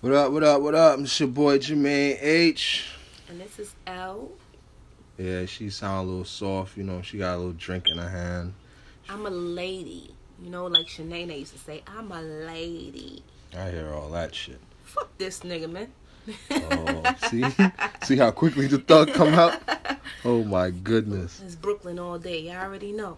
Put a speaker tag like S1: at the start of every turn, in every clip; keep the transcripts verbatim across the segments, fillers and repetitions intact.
S1: What up, what up, what up? It's your boy Jermaine H.
S2: And this is L.
S1: Yeah, she sound a little soft, you know, she got a little drink in her hand.
S2: I'm a lady. You know, like Shanae used to say, I'm a lady.
S1: I hear all that shit.
S2: Fuck this nigga, man.
S1: Oh, see? See how quickly the thug come out? Oh, my goodness.
S2: It's Brooklyn all day. You already know.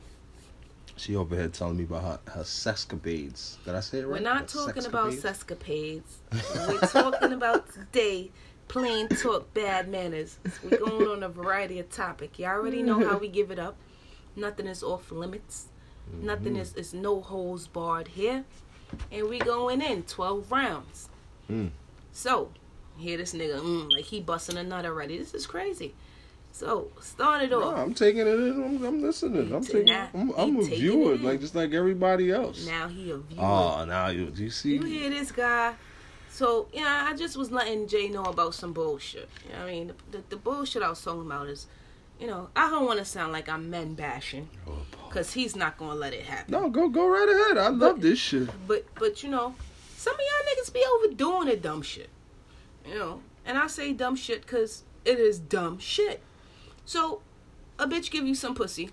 S1: She over here telling me about her, her sescapades. Did I say it right?
S2: We're not
S1: Her
S2: talking about
S1: sescapades?
S2: sescapades. We're talking about today plain talk bad manners. We're going on a variety of topic. You already know how we give it up. Nothing is off limits. Mm-hmm. Nothing is, is no holes barred here. And we going in twelve rounds.
S1: Mm.
S2: So, hear this nigga, mm, like he busting a nut already. This is crazy. So, start it off.
S1: No, I'm taking it in. I'm, I'm listening. I'm taking.
S2: Now,
S1: I'm, I'm a viewer, like just like everybody else.
S2: Now he a viewer.
S1: Oh, now you do you see?
S2: You hear this guy? So, yeah, I just was letting Jay know about some bullshit. You know what I mean? The, the, the bullshit I was talking about is, you know, I don't want to sound like I'm men bashing. Because he's not going to let it happen.
S1: No, go go right ahead. I
S2: but,
S1: love this shit.
S2: But, but, you know, some of y'all niggas be overdoing the dumb shit. You know? And I say dumb shit because it is dumb shit. So, a bitch give you some pussy.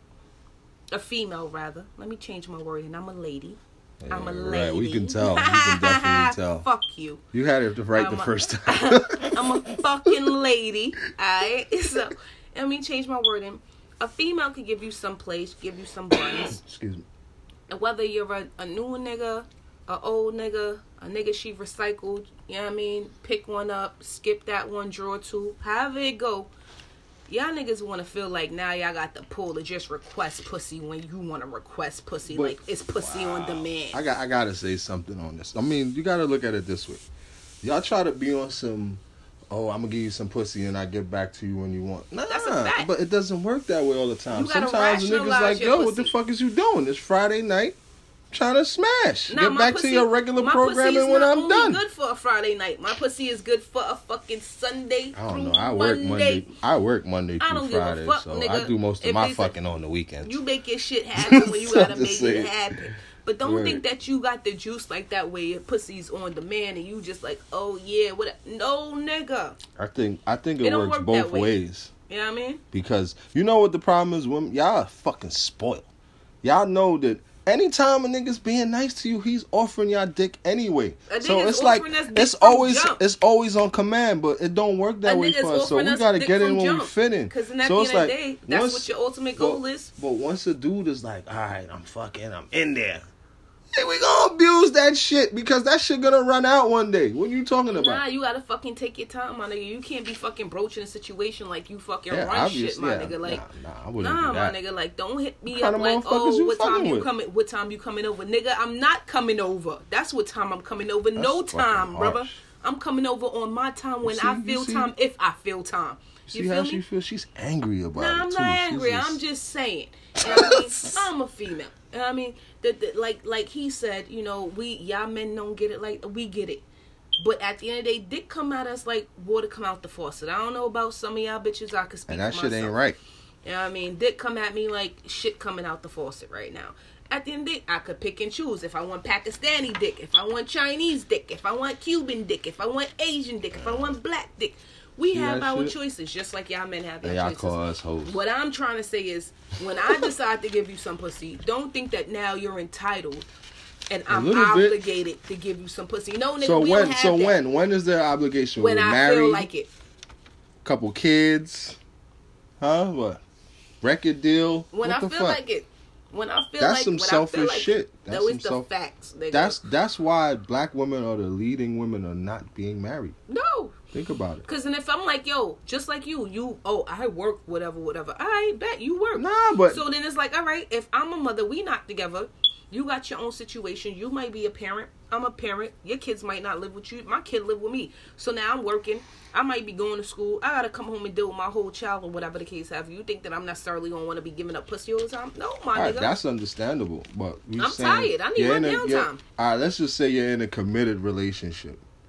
S2: A female, rather. Let me change my wording. I'm a lady.
S1: Yeah,
S2: I'm a lady.
S1: Right, we can tell. We can definitely tell.
S2: Fuck you.
S1: You had it right
S2: I'm
S1: the
S2: a,
S1: first time.
S2: I'm a fucking lady. Alright? So, let me change my wording. A female could give you some place, give you some buns.
S1: Excuse me.
S2: And whether you're a, a new nigga, a old nigga, a nigga she recycled, you know what I mean? Pick one up, skip that one, draw two. However it go. Y'all niggas want to feel like now y'all got the pull to just request pussy when you want to request pussy. But, like, it's pussy wow. on demand.
S1: I got I got to say something on this. I mean, you got to look at it this way. Y'all try to be on some, oh, I'm going to give you some pussy and I get back to you when you want. Nah,
S2: that's a fact.
S1: But it doesn't work that way all the time.
S2: You gotta
S1: Sometimes the niggas like, yo,
S2: pussy.
S1: What the fuck is you doing? It's Friday night. Trying to smash.
S2: Nah,
S1: Get back
S2: pussy,
S1: to your regular
S2: my
S1: programming when I'm
S2: done. My pussy is not only good for a Friday night. My pussy is good for a fucking Sunday.
S1: I don't
S2: through
S1: know. I work
S2: Monday.
S1: Monday. I work Monday
S2: I
S1: through
S2: don't give a
S1: Friday,
S2: fuck,
S1: so
S2: nigga.
S1: I do most of
S2: If
S1: my
S2: it's
S1: fucking
S2: a,
S1: on the weekends.
S2: You make your shit happen when you gotta make
S1: say.
S2: it happen. But don't
S1: right.
S2: think that you got the juice like that where your pussy's on demand and you just like, oh yeah, what? No, nigga.
S1: I think I think it,
S2: it
S1: works
S2: work
S1: both
S2: way.
S1: ways.
S2: You know what I mean?
S1: Because you know what the problem is, women. Y'all are fucking spoiled. Y'all know that. Anytime a nigga's being nice to you, he's offering y'all dick anyway. So it's like it's always
S2: jump.
S1: it's always on command, but it don't work that
S2: a
S1: way for us. So we
S2: us
S1: gotta get in when
S2: jump.
S1: we fit in.
S2: Because at
S1: so
S2: the
S1: it's
S2: end
S1: like,
S2: of the day, that's
S1: once,
S2: what your ultimate goal
S1: but,
S2: is.
S1: But once a dude is like, all right, I'm fucking, I'm in there. Hey, we gonna abuse that shit because that shit gonna run out one day. What are you talking about?
S2: Nah, you gotta fucking take your time, my nigga. You can't be fucking broaching a situation like you fucking
S1: yeah,
S2: run shit, my
S1: yeah.
S2: nigga. Like,
S1: nah, nah, I wouldn't
S2: nah
S1: do that.
S2: my nigga. Like, don't hit me
S1: what
S2: up like, oh, what time you
S1: with?
S2: coming? What time you coming over, nigga? I'm not coming over. That's what time I'm coming over.
S1: That's
S2: no time, brother.
S1: Harsh.
S2: I'm coming over on my time when
S1: see,
S2: I feel time, if I feel time.
S1: You
S2: you
S1: see
S2: feel
S1: how
S2: me?
S1: she feels? She's angry about
S2: nah,
S1: it
S2: I'm
S1: too.
S2: not angry.
S1: Just...
S2: I'm just saying. You know what I mean? I'm a female. You know what I mean? That, that, like, like he said, you know, we y'all men don't get it like we get it. But at the end of the day, dick come at us like water come out the faucet. I don't know about some of y'all bitches. I could speak
S1: and that
S2: for
S1: shit
S2: myself.
S1: ain't right.
S2: You know what I mean? Dick come at me like shit coming out the faucet right now. At the end of the day, I could pick and choose. If I want Pakistani dick, if I want Chinese dick, if I want Cuban dick, if I want Asian dick, if I want black dick. We
S1: See
S2: have our
S1: shit?
S2: choices, just like y'all men have their
S1: y'all
S2: choices.
S1: Call us hoes.
S2: What I'm trying to say is, when I decide to give you some pussy, don't think that now you're entitled and I'm obligated bit. to give you some pussy. No, nigga,
S1: so
S2: we
S1: when,
S2: don't have
S1: so
S2: that.
S1: when, when is their obligation?
S2: When
S1: We're
S2: I
S1: married,
S2: feel like it.
S1: Couple kids, huh? What? Record deal?
S2: When
S1: what
S2: I
S1: the
S2: feel
S1: fuck?
S2: like it. When I feel
S1: that's
S2: like
S1: some
S2: when
S1: selfish
S2: I feel like
S1: shit.
S2: It,
S1: that's
S2: that
S1: some
S2: is the
S1: self-
S2: facts. Nigga.
S1: That's that's why black women are the leading women are not being married.
S2: No.
S1: Think about it.
S2: Because then if I'm like, yo, just like you, you, oh, I work, whatever, whatever. I bet you work.
S1: Nah, but...
S2: So then it's like, all right, if I'm a mother, we not together. You got your own situation. You might be a parent. I'm a parent. Your kids might not live with you. My kid live with me. So now I'm working. I might be going to school. I got to come home and deal with my whole child or whatever the case have. You think that I'm necessarily going to want to be giving up pussy all the time? No, my
S1: right,
S2: nigga.
S1: That's understandable. But
S2: I'm tired. I need my downtime.
S1: All right, let's just say you're in a committed relationship.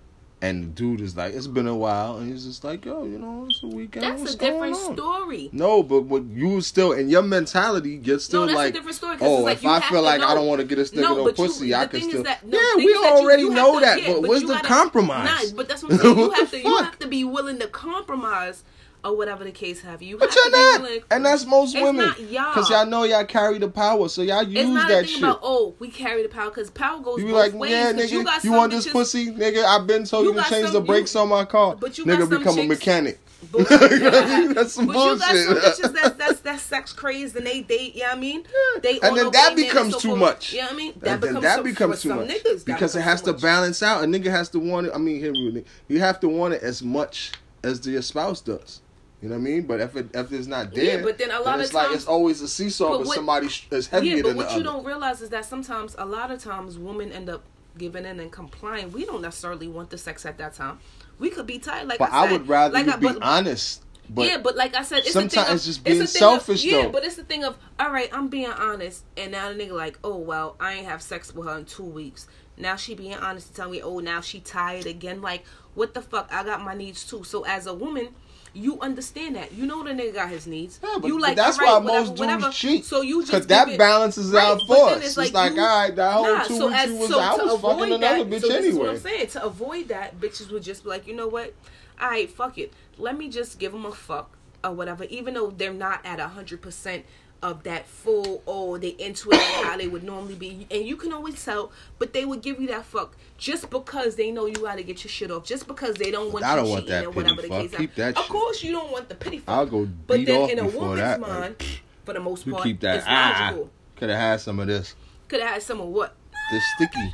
S1: And the dude is like, it's been a while, and he's just like, yo, you know, it's a weekend.
S2: That's
S1: What's
S2: a different
S1: going on?
S2: story.
S1: No, but what you still in your mentality, you're still
S2: no, that's
S1: like,
S2: a different story,
S1: oh,
S2: like,
S1: if I feel like
S2: know.
S1: I don't want to get this nigga
S2: no,
S1: no pussy,
S2: you,
S1: I can still.
S2: That, no,
S1: yeah, we already you, know to, that, yeah, but, but where's the
S2: gotta,
S1: compromise?
S2: Nah, but that's what I'm saying. You have to, you have to be willing to compromise. Or whatever the case have you.
S1: But you're not, willing, and that's most
S2: it's
S1: women.
S2: Not y'all,
S1: because y'all know y'all carry the power, so y'all use
S2: it's not
S1: that
S2: a thing
S1: shit.
S2: About, oh, we carry the power because power goes
S1: you be
S2: both
S1: like,
S2: ways.
S1: yeah, nigga,
S2: you, got
S1: you want
S2: bitches,
S1: this pussy, nigga? I've been told you, you to change some, the brakes you, on my car.
S2: But you
S1: nigga
S2: got
S1: become
S2: chicks,
S1: a mechanic.
S2: But,
S1: that's some
S2: but
S1: bullshit.
S2: you got some bitches that's that's that's sex crazy and they date. You know what I mean? They
S1: and then that becomes too much.
S2: You know what I mean?
S1: That, becomes, that becomes too much because it has to balance out. A nigga has to want it. I mean, here we you have to want it as much as your spouse does. You know what I mean? But if it if it's not there,
S2: yeah, but then a lot
S1: then
S2: of
S1: it's
S2: times,
S1: like it's always a seesaw, but, but somebody is heavier
S2: yeah, but
S1: than
S2: what
S1: the
S2: you
S1: other.
S2: don't realize is that sometimes, a lot of times, women end up giving in and complying. We don't necessarily want the sex at that time. We could be tired. Like
S1: but
S2: I, said,
S1: I would rather
S2: like
S1: you
S2: I,
S1: be
S2: but,
S1: honest. But
S2: yeah, but like I said, it's
S1: sometimes
S2: of,
S1: it's just being
S2: it's
S1: selfish,
S2: of,
S1: though.
S2: Yeah, but it's the thing of, all right, I'm being honest, and now the nigga like, oh well, I ain't have sex with her in two weeks. Now she being honest to tell me, oh, now she tired again. Like, what the fuck? I got my needs too. So as a woman, you understand that. You know the nigga got his needs.
S1: Yeah, but,
S2: you like,
S1: but that's
S2: all right,
S1: why
S2: whatever,
S1: most
S2: whatever.
S1: dudes cheat.
S2: So you just
S1: because that
S2: it,
S1: balances
S2: right,
S1: out for us.
S2: It's
S1: It's
S2: like,
S1: like,
S2: you,
S1: all right, that whole
S2: nah,
S1: two
S2: so
S1: weeks
S2: as,
S1: you was
S2: so
S1: I was fucking
S2: that,
S1: another bitch
S2: so this
S1: anyway.
S2: Is what I'm saying. To avoid that, bitches would just be like, you know what? All right, fuck it. Let me just give them a fuck or whatever, even though they're not at a hundred percent of that full, oh, they into it like how they would normally be. And you can always tell, but they would give you that fuck just because they know you gotta get your shit off, just because they don't want
S1: I don't
S2: you
S1: want
S2: cheating
S1: that
S2: or whatever
S1: pity
S2: the
S1: fuck.
S2: case.
S1: Keep that
S2: of
S1: shit.
S2: course you don't want the pity fuck.
S1: I'll go
S2: but
S1: beat
S2: then
S1: off
S2: in a
S1: before
S2: woman's
S1: that.
S2: mind,
S1: Like,
S2: for the most
S1: you
S2: part,
S1: keep that.
S2: it's
S1: Ah,
S2: logical.
S1: could have had some of this.
S2: Could have had some of what?
S1: The sticky.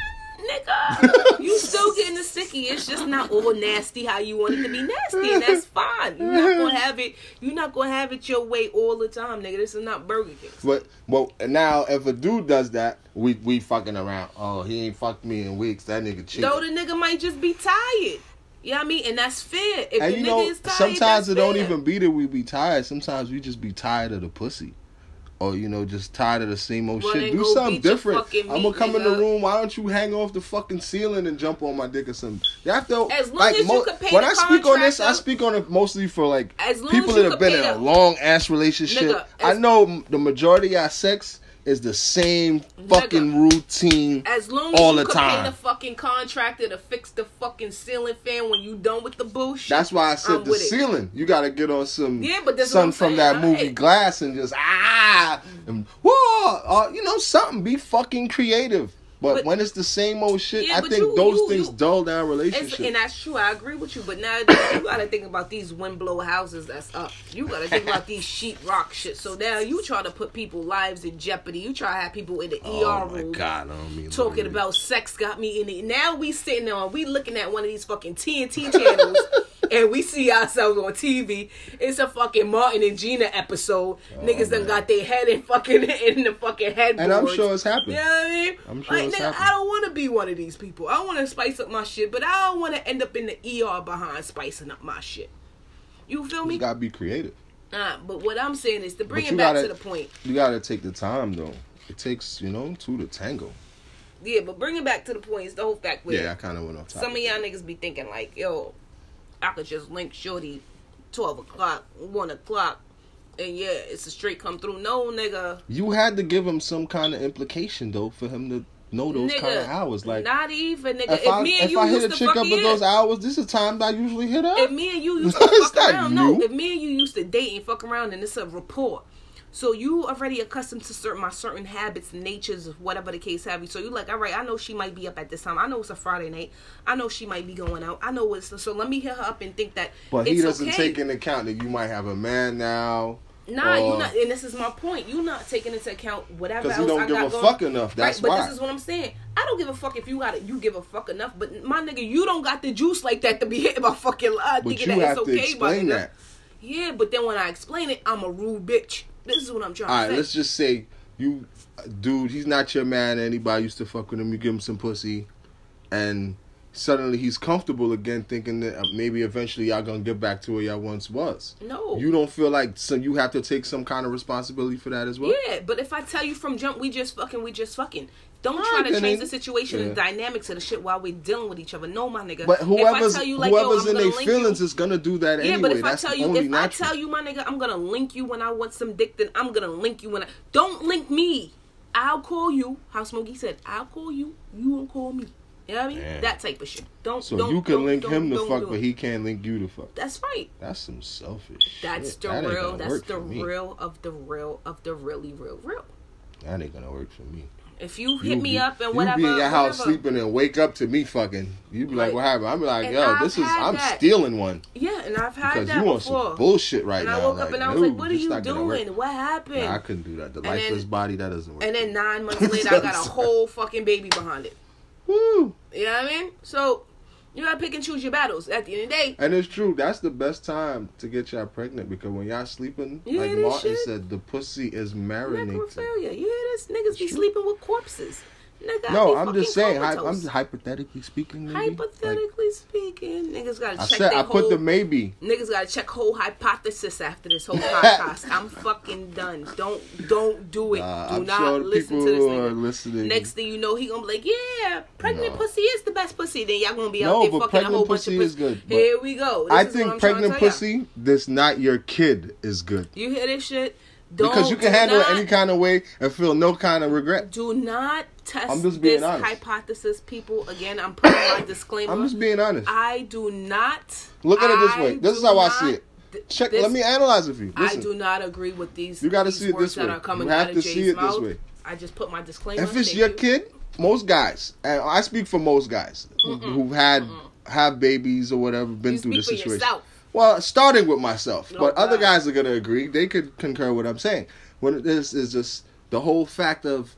S2: Nigga, you still getting the sticky. It's just not all nasty how you want it to be nasty, and that's fine. You're not gonna have it. You're not gonna have it your way all the time, nigga. This is not Burger King.
S1: But well, now if a dude does that, we we fucking around. Oh, he ain't fucked me in weeks. That nigga cheated.
S2: No, the nigga might just be tired. You know what I mean? And that's fair. If
S1: and
S2: the
S1: you
S2: nigga
S1: know,
S2: is tired,
S1: sometimes it
S2: fair.
S1: don't even be that we be tired. Sometimes we just be tired of the pussy. Or, you know, just tired of the same old
S2: well,
S1: shit. Do something different. I'm gonna come
S2: nigga.
S1: in the room. Why don't you hang off the fucking ceiling and jump on my dick or something? You have to,
S2: as long
S1: like,
S2: as
S1: mo-
S2: you can pay
S1: when
S2: the
S1: I speak on this, I
S2: contractor,
S1: speak on it mostly for, like,
S2: as long
S1: people
S2: as you
S1: that have been in
S2: the,
S1: a long ass relationship.
S2: nigga,
S1: I know the majority of our sex is the same fucking nigga, routine
S2: as long as
S1: all
S2: you
S1: the
S2: can
S1: time.
S2: Pay the fucking contractor to fix the fucking ceiling fan when you done with the bullshit.
S1: That's why I said
S2: I'm
S1: the ceiling. It. You gotta get on some
S2: yeah, but
S1: sun from that
S2: all
S1: movie
S2: right.
S1: Glass and just ah and whoa, uh, you know something. Be fucking creative. But, but when it's the same old shit,
S2: yeah,
S1: I think
S2: you,
S1: those
S2: you,
S1: things
S2: you,
S1: dull down relationships.
S2: And that's true. I agree with you. But now you gotta think about these windblow houses that's up. You gotta think about these sheetrock shit. So now you try to put people's lives in jeopardy. You try to have people in the E R
S1: oh my
S2: room
S1: God, I don't mean
S2: talking about sex got me in it. Now we sitting there, we looking at one of these fucking T N T channels. And we see ourselves on T V. It's a fucking Martin and Gina episode. Oh, Niggas man. done got their head in fucking in the fucking headboard.
S1: And I'm sure it's happened.
S2: You know what I mean?
S1: I'm sure
S2: like,
S1: it's
S2: nigga,
S1: happened.
S2: I don't want to be one of these people. I want to spice up my shit, but I don't want to end up in the E R behind spicing up my shit. You feel me?
S1: You gotta be creative.
S2: Nah, but what I'm saying is to bring
S1: but
S2: it back
S1: gotta,
S2: to the point.
S1: You gotta take the time though. It takes, you know, two to tango.
S2: Yeah, but bring it back to the point is the whole fact where
S1: yeah, I kind of went off topic.
S2: Some of y'all niggas be thinking like, yo, I could just link shorty twelve o'clock, one o'clock, and yeah, it's a straight come through. No, nigga.
S1: You had to give him some kind of implication, though, for him to know those
S2: nigga,
S1: kind of hours. Like,
S2: not even, nigga.
S1: If,
S2: if
S1: I,
S2: me and
S1: if
S2: you
S1: I hit
S2: used
S1: a
S2: to
S1: chick up
S2: fucking
S1: at those hours, this is the time I usually hit up.
S2: If me and you used to fuck around,
S1: new.
S2: no. If me and you used to date and fuck around, and it's a rapport. So you already accustomed to certain my certain habits, natures, whatever the case have you. So you like, all right, I know she might be up at this time. I know it's a Friday night. I know she might be going out. I know it's so let me hit her up and think that.
S1: But
S2: it's
S1: he doesn't
S2: okay.
S1: take into account that you might have a man now.
S2: Nah, you not, and this is my point. You not taking into account whatever else
S1: you don't
S2: I
S1: give
S2: got
S1: a
S2: going.
S1: fuck enough. That's
S2: right,
S1: why.
S2: But this is what I'm saying. I don't give a fuck if you got it. You give a fuck enough, but my nigga, you don't got the juice like that to be hitting my fucking line.
S1: But
S2: thinking
S1: you
S2: that
S1: have
S2: it's
S1: to
S2: okay,
S1: explain
S2: my nigga.
S1: that.
S2: Yeah, but then when I explain it, I'm a rude bitch. This is what I'm trying
S1: All
S2: to
S1: right,
S2: say.
S1: let's just say you, dude, he's not your man. Anybody used to fuck with him. You give him some pussy, and suddenly he's comfortable again, thinking that maybe eventually y'all gonna get back to where y'all once was.
S2: No,
S1: you don't feel like so you have to take some kind of responsibility for that as well.
S2: Yeah, but if I tell you from jump, we just fucking, we just fucking. Don't
S1: No,
S2: try
S1: I
S2: to change
S1: didn't.
S2: the situation
S1: Yeah.
S2: and dynamics of the shit while we're dealing with each other. No, my nigga.
S1: But whoever's,
S2: if I tell you, like, yo,
S1: whoever's
S2: I'm
S1: in
S2: gonna
S1: their
S2: link
S1: feelings
S2: you,
S1: is gonna do that
S2: yeah,
S1: anyway.
S2: but if
S1: That's
S2: I tell you,
S1: only
S2: if
S1: natural.
S2: I tell you, my nigga, I'm gonna link you when I want some dick, then I'm gonna link you when I don't link me. I'll call you. How Smokey said, I'll call you. You won't call me. You know what I mean?
S1: Damn.
S2: That type of shit. Don't.
S1: So
S2: don't,
S1: you can
S2: don't,
S1: link
S2: don't,
S1: him to
S2: don't
S1: fuck,
S2: do
S1: but
S2: it.
S1: he can't link you to fuck.
S2: That's right.
S1: That's some selfish
S2: That's
S1: shit.
S2: the
S1: That ain't
S2: real.
S1: gonna
S2: That's
S1: work
S2: the
S1: for me.
S2: real of the real of the really real real.
S1: That ain't gonna work for me.
S2: If you hit
S1: You
S2: me
S1: be,
S2: up and
S1: you
S2: whatever,
S1: be in your house
S2: whatever.
S1: sleeping and wake up to me fucking. You be like,
S2: Right.
S1: what happened? I'm like,
S2: And
S1: yo,
S2: I've
S1: this is
S2: had
S1: I'm
S2: that.
S1: stealing one
S2: Yeah, and I've had
S1: because
S2: that
S1: you want
S2: before.
S1: some bullshit right
S2: and
S1: now.
S2: I woke
S1: like,
S2: up and I was
S1: no,
S2: like, "What are
S1: this
S2: you
S1: not gonna work.
S2: doing? What happened?"
S1: Nah, I couldn't do that. The
S2: And
S1: lifeless
S2: then-
S1: body that doesn't work.
S2: And then nine months later, I got a whole fucking baby behind it.
S1: Woo.
S2: You know what I mean? So you gotta pick and choose your battles. At the end of the day,
S1: And it's true. That's the best time to get y'all pregnant because when y'all sleeping,
S2: You
S1: like
S2: hear this
S1: Martin
S2: shit?
S1: said, the pussy is marinating.
S2: necrophilia. You hear this? Niggas be
S1: true.
S2: sleeping with corpses. Nigga,
S1: No,
S2: I be
S1: I'm just
S2: fucking
S1: saying. Hy- I'm
S2: comatose.
S1: just hypothetically speaking. Maybe. Like,
S2: Hypothetically speaking, niggas gotta
S1: I
S2: check
S1: said
S2: their
S1: I put
S2: whole.
S1: the maybe.
S2: Niggas gotta check whole hypothesis after this whole podcast. I'm fucking done. Don't don't do it.
S1: Uh,
S2: do
S1: I'm
S2: not
S1: sure the
S2: listen
S1: people
S2: to this
S1: who are
S2: nigga.
S1: listening.
S2: Next thing you know, he gonna be like, yeah, pregnant
S1: No.
S2: pussy is the best pussy. Then y'all gonna be out
S1: No,
S2: there
S1: but
S2: fucking a whole
S1: pregnant
S2: bunch of
S1: pussy
S2: pussy.
S1: is good, but
S2: Here we go. This
S1: I
S2: is what
S1: think
S2: I'm trying to
S1: pregnant
S2: tell y'all.
S1: pussy that's not your kid is good
S2: You hear this shit? Don't,
S1: because you can
S2: do
S1: handle
S2: not,
S1: it any kind of way and feel no kind of regret.
S2: Do not test
S1: I'm just being
S2: this
S1: honest.
S2: hypothesis, people. Again, I'm putting my disclaimer.
S1: I'm just being honest.
S2: I do not.
S1: Look at it this
S2: I
S1: way. This is
S2: do
S1: how I
S2: not-
S1: see it.
S2: th-
S1: Check.
S2: this-
S1: Let me analyze it for you.
S2: I
S1: Listen,
S2: do not agree with these.
S1: You gotta
S2: these
S1: see it
S2: words
S1: this way.
S2: That are coming
S1: You have
S2: out
S1: to
S2: of
S1: see
S2: Jay's
S1: it this
S2: mouth.
S1: way.
S2: I just put my disclaimer.
S1: if it's
S2: Thank
S1: your
S2: you.
S1: kid, most guys, and I speak for most guys who, who've had have babies or whatever, been
S2: You
S1: through the
S2: speak for
S1: situation.
S2: yourself.
S1: Well, starting with myself,
S2: Oh,
S1: but other
S2: God.
S1: guys are gonna agree. They could concur what I'm saying. When this is just the whole fact of,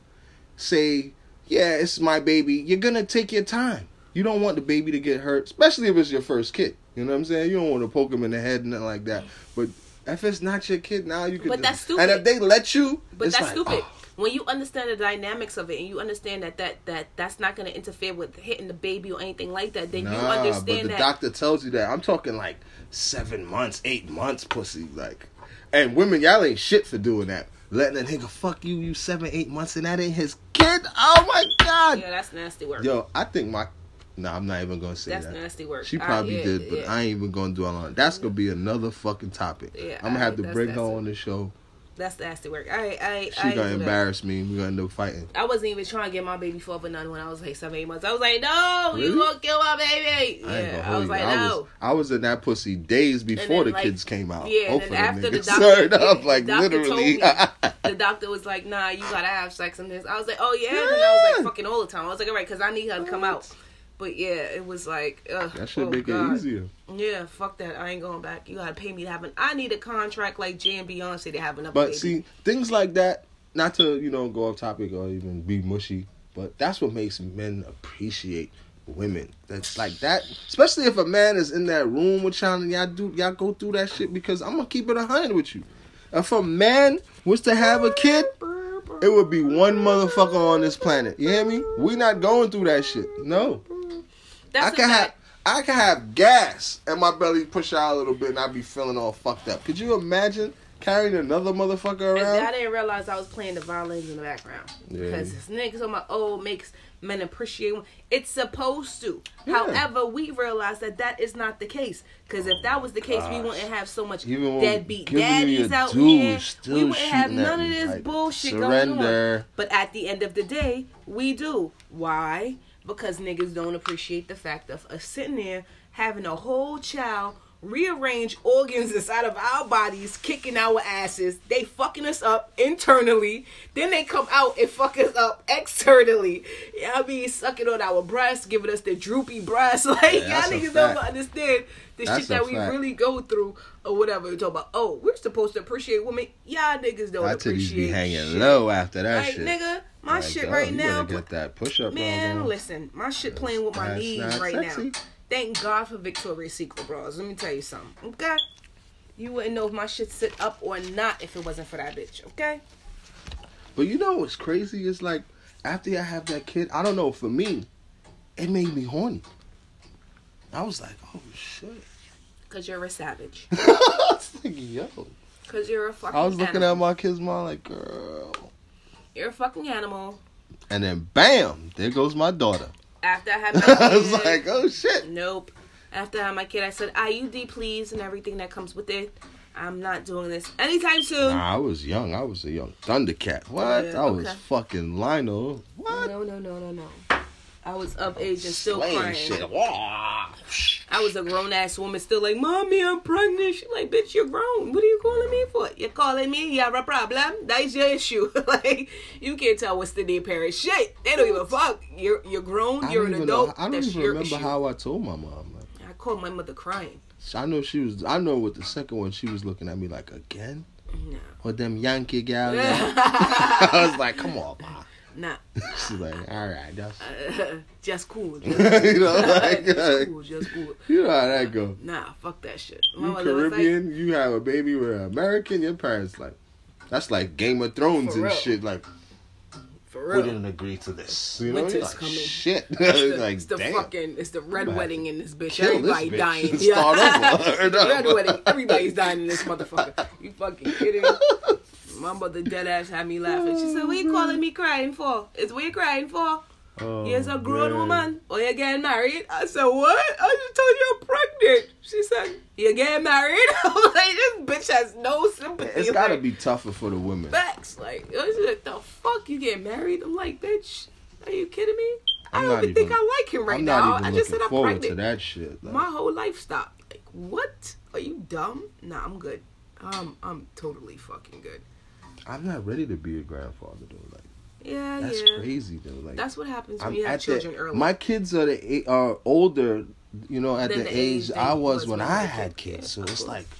S1: say, yeah, it's my baby. You're gonna take your time. You don't want the baby to get hurt, especially if it's your first kid. You know what I'm saying? You don't want to poke him in the head and nothing like that. But if it's not your kid, now you can.
S2: But
S1: do
S2: that's
S1: it. And if
S2: stupid.
S1: they let you,
S2: But
S1: it's
S2: that's
S1: like,
S2: stupid.
S1: oh.
S2: When you understand the dynamics of it and you understand that that, that that's not going to interfere with hitting the baby or anything like that, then
S1: Nah,
S2: you
S1: but
S2: understand
S1: the
S2: that.
S1: doctor tells you that. I'm talking like seven months, eight months, pussy. Like, and women, y'all ain't shit for doing that. Letting a nigga fuck you, you seven, eight months, and that ain't his kid. Oh my god.
S2: Yeah, that's nasty work.
S1: Yo, I think my. Nah, I'm not even gonna say
S2: That's
S1: that.
S2: nasty work.
S1: She
S2: I-
S1: probably
S2: yeah,
S1: did, but
S2: yeah.
S1: I ain't even gonna dwell on it. That's gonna be another fucking topic.
S2: Yeah,
S1: I'm gonna have to
S2: that's-
S1: bring her
S2: that's-
S1: on the show.
S2: That's nasty work. I, I,
S1: She
S2: I
S1: gonna
S2: do that.
S1: embarrass me. We gonna end up fighting.
S2: I wasn't even trying to get my baby father none when I was like seven, eight months. I was like, no, you
S1: Really?
S2: gonna kill my baby.
S1: I ain't
S2: Yeah,
S1: gonna
S2: I
S1: hold
S2: was
S1: you.
S2: like,
S1: I
S2: no.
S1: was, I was in that pussy days before
S2: then,
S1: the
S2: like,
S1: kids came out.
S2: Yeah, and
S1: Both
S2: then
S1: of them
S2: after the
S1: niggas
S2: doctor,
S1: turned
S2: yeah,
S1: up, like
S2: the doctor
S1: literally.
S2: told me, the doctor was like, nah, you gotta have sex in this. I was like, oh yeah, and then I was like, fucking all the time. I was like, all right, because I need her to come out. But yeah, it was like, ugh,
S1: That should
S2: oh,
S1: make
S2: God.
S1: it easier.
S2: Yeah, fuck that. I ain't going back. You gotta pay me to have an. I need a contract like Jay and Beyonce to have another
S1: But
S2: baby.
S1: see, things like that, not to, you know, go off topic or even be mushy, but that's what makes men appreciate women. That's like that, especially if a man is in that room with y'all and y'all do y'all go through that shit, because I'm gonna keep it a hundred with you. If a man was to have a kid, it would be one motherfucker on this planet. You hear me? We not going through that shit. No.
S2: That's
S1: I
S2: a
S1: can have
S2: fact.
S1: I can have gas and my belly push out a little bit and I be feeling all fucked up. Could you imagine carrying another motherfucker
S2: And
S1: around?
S2: I didn't realize I was playing the violins in the background.
S1: Yeah.
S2: Because this niggas on my oh makes men appreciate women. It's supposed to.
S1: Yeah.
S2: However, we realize that that is not the case. Because if that was the case, we
S1: Gosh.
S2: wouldn't have so much
S1: Even when
S2: deadbeat
S1: giving you
S2: daddies
S1: your
S2: out
S1: dues,
S2: here.
S1: still
S2: We wouldn't have
S1: shooting at
S2: none of
S1: me,
S2: this
S1: like,
S2: bullshit going
S1: surrender.
S2: on. But at the end of the day, we do. Why? Because niggas don't appreciate the fact of us sitting there having a whole child rearrange organs inside of our bodies, kicking our asses. They fucking us up internally. Then they come out and fuck us up externally. Yeah, I mean, sucking on our breasts, giving us the droopy breasts. Like,
S1: Yeah,
S2: y'all
S1: that's a
S2: niggas don't
S1: fact.
S2: understand the
S1: That's
S2: shit that
S1: a
S2: we
S1: fact.
S2: really go through or whatever. We're talking about, oh, we're supposed to appreciate women. Y'all niggas don't
S1: My titties
S2: appreciate
S1: be hanging
S2: shit.
S1: low after that
S2: Like,
S1: shit.
S2: nigga, my
S1: Like,
S2: shit
S1: yo,
S2: right
S1: you
S2: now.
S1: better get that push up
S2: Man, listen, my shit playing with my
S1: That's
S2: knees
S1: not
S2: right
S1: sexy.
S2: now. Thank God for Victoria's Secret bras. Let me tell you something, okay? You wouldn't know if my shit sit up or not if it wasn't for that bitch, okay?
S1: But you know what's crazy? It's like, after I have that kid, I don't know, for me, it made me horny. I was like, oh shit.
S2: Cause you're a savage.
S1: I was like, yo.
S2: Cause you're a fucking
S1: I was looking
S2: animal.
S1: at my kid's mom like, girl.
S2: You're a fucking animal.
S1: And then, bam, there goes my daughter.
S2: After I had my kid,
S1: I was like, oh, shit.
S2: Nope. After I had my kid, I said, I U D, please, and everything that comes with it. I'm not doing this anytime soon.
S1: Nah, I was young. I was a young Thundercat. What?
S2: Yeah,
S1: I was
S2: okay.
S1: fucking Lionel. What?
S2: No, no, no, no, no. I was of age and still
S1: Slaying
S2: crying.
S1: shit.
S2: I was a grown-ass woman still like, Mommy, I'm pregnant. She's like, bitch, you're grown. What are you calling me for? You're calling me? You have a problem? That's your issue. Like, you can't tell what's the their parents. Shit. They don't give a fuck. You're you're grown.
S1: I
S2: You're
S1: don't
S2: an
S1: even
S2: adult.
S1: know- I don't
S2: That's
S1: even
S2: your
S1: remember
S2: issue.
S1: how I told my mom. Like,
S2: I called my mother crying.
S1: I know she was. I know with the second one, she was looking at me like, again?
S2: No.
S1: With them Yankee gals? I was like, come on, ma.
S2: Nah.
S1: She's like, all right, that's
S2: Uh, just cool. Just,
S1: you know, like,
S2: just
S1: like,
S2: cool. Just cool.
S1: you know how that go.
S2: Nah, fuck that shit. My
S1: You
S2: mother was like,
S1: Caribbean, you have a baby with an American. Your parents like, that's like Game of Thrones
S2: For
S1: and
S2: real.
S1: shit. Like,
S2: for
S1: we
S2: real.
S1: didn't agree to this. You know,
S2: Winter's
S1: You're like,
S2: coming.
S1: shit.
S2: It's the,
S1: like,
S2: it's the
S1: damn.
S2: fucking, it's the red
S1: I'm
S2: wedding in this bitch.
S1: kill this
S2: Everybody
S1: bitch
S2: dying.
S1: and start over.
S2: the red wedding. Everybody's dying in this motherfucker. You fucking kidding me? My mother dead ass had me laughing. She said, what you calling me crying for? Is what you crying for?
S1: Oh,
S2: You're a grown
S1: man.
S2: woman. Or you're getting married? I said, what? I just told you I'm pregnant. She said, you're getting married? I was like, this bitch has no sympathy.
S1: It's gotta
S2: like,
S1: be tougher for the women.
S2: facts. Like, I was like, the fuck you getting married? I'm like, bitch, are you kidding me? I
S1: I'm
S2: don't
S1: not
S2: even think
S1: even-
S2: I like him right
S1: I'm
S2: now.
S1: not even
S2: I just
S1: looking
S2: said I'm
S1: forward
S2: pregnant.
S1: to that shit. Like,
S2: My whole life stopped. Like, what? Are you dumb? Nah, I'm good. Um, I'm totally fucking good.
S1: I'm not ready to be a grandfather though. Like,
S2: Yeah,
S1: that's
S2: yeah.
S1: crazy though. Like,
S2: That's what happens when
S1: I'm
S2: you have
S1: at
S2: children
S1: the,
S2: early.
S1: My kids are the a- are older, you know, at
S2: Than
S1: the,
S2: the
S1: age
S2: age they
S1: I was
S2: was
S1: when
S2: when
S1: I
S2: you were
S1: had
S2: a kid.
S1: kids. So
S2: Of
S1: it's
S2: course.
S1: like,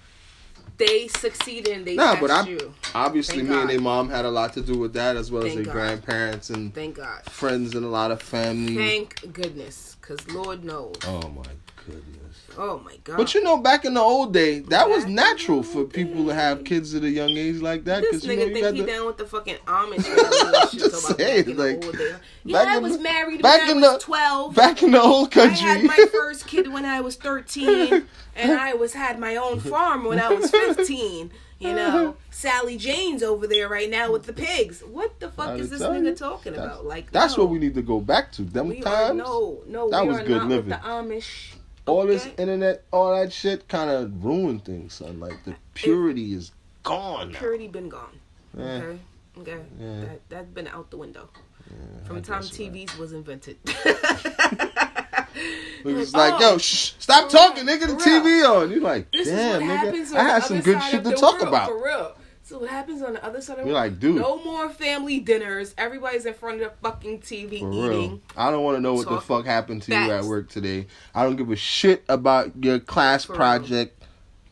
S2: They succeeded and they
S1: nah,
S2: passed
S1: but I
S2: you.
S1: obviously
S2: Thank
S1: me
S2: God.
S1: and their mom had a lot to do with that, as well
S2: Thank
S1: as their
S2: God.
S1: grandparents and
S2: Thank God.
S1: friends and a lot of family.
S2: Thank goodness. Because Lord knows.
S1: Oh my goodness.
S2: Oh my God.
S1: But you know, back in the old day, that was
S2: Back in
S1: natural
S2: the
S1: for
S2: old
S1: people to have kids at a young age like that.
S2: This
S1: Because you
S2: nigga
S1: know, you
S2: think
S1: got
S2: he
S1: the,
S2: down with the fucking Amish family and shit.
S1: Just
S2: Talk about
S1: saying,
S2: back in the
S1: like,
S2: old day. Yeah,
S1: back
S2: I
S1: in
S2: was
S1: the-
S2: married
S1: back
S2: when I
S1: in
S2: was
S1: the-
S2: twelve.
S1: back in the old
S2: I
S1: country.
S2: had my first kid when I was thirteen, and I was had my own farm when I was fifteen. You know, Sally Jane's over there right now with the pigs. What the fuck
S1: Trying
S2: is
S1: to
S2: this
S1: tell
S2: nigga
S1: you.
S2: talking
S1: That's-
S2: about? Like,
S1: That's
S2: no.
S1: what we need to go back to. Them
S2: We
S1: times.
S2: are, no, no,
S1: that
S2: we
S1: was
S2: are
S1: good
S2: not
S1: living.
S2: with the Amish.
S1: All this
S2: okay?
S1: internet, all that shit kind of ruined things, son. Like, the purity is gone now.
S2: Purity been gone.
S1: Eh.
S2: Okay, okay,
S1: Yeah.
S2: that that's been out the window
S1: Yeah,
S2: from
S1: I
S2: the time
S1: guess
S2: T
S1: you're
S2: Vs was invented.
S1: It was
S2: Like,
S1: like,
S2: oh,
S1: yo, shh, stop
S2: for
S1: talking,
S2: real,
S1: nigga. The
S2: for
S1: T V
S2: real.
S1: on. You like,
S2: This
S1: damn,
S2: is what happens
S1: nigga.
S2: on
S1: I
S2: the
S1: had
S2: other
S1: some good
S2: side
S1: shit
S2: of
S1: to
S2: the
S1: talk
S2: world,
S1: about.
S2: For real. So what happens on the other side of the
S1: You're
S2: world?
S1: like, dude.
S2: No more family dinners. Everybody's in front of the fucking T V
S1: For
S2: eating.
S1: real. I don't want to know what the
S2: Talk
S1: fuck happened to you
S2: facts.
S1: at work today. I don't give a shit about your class
S2: For real.
S1: project.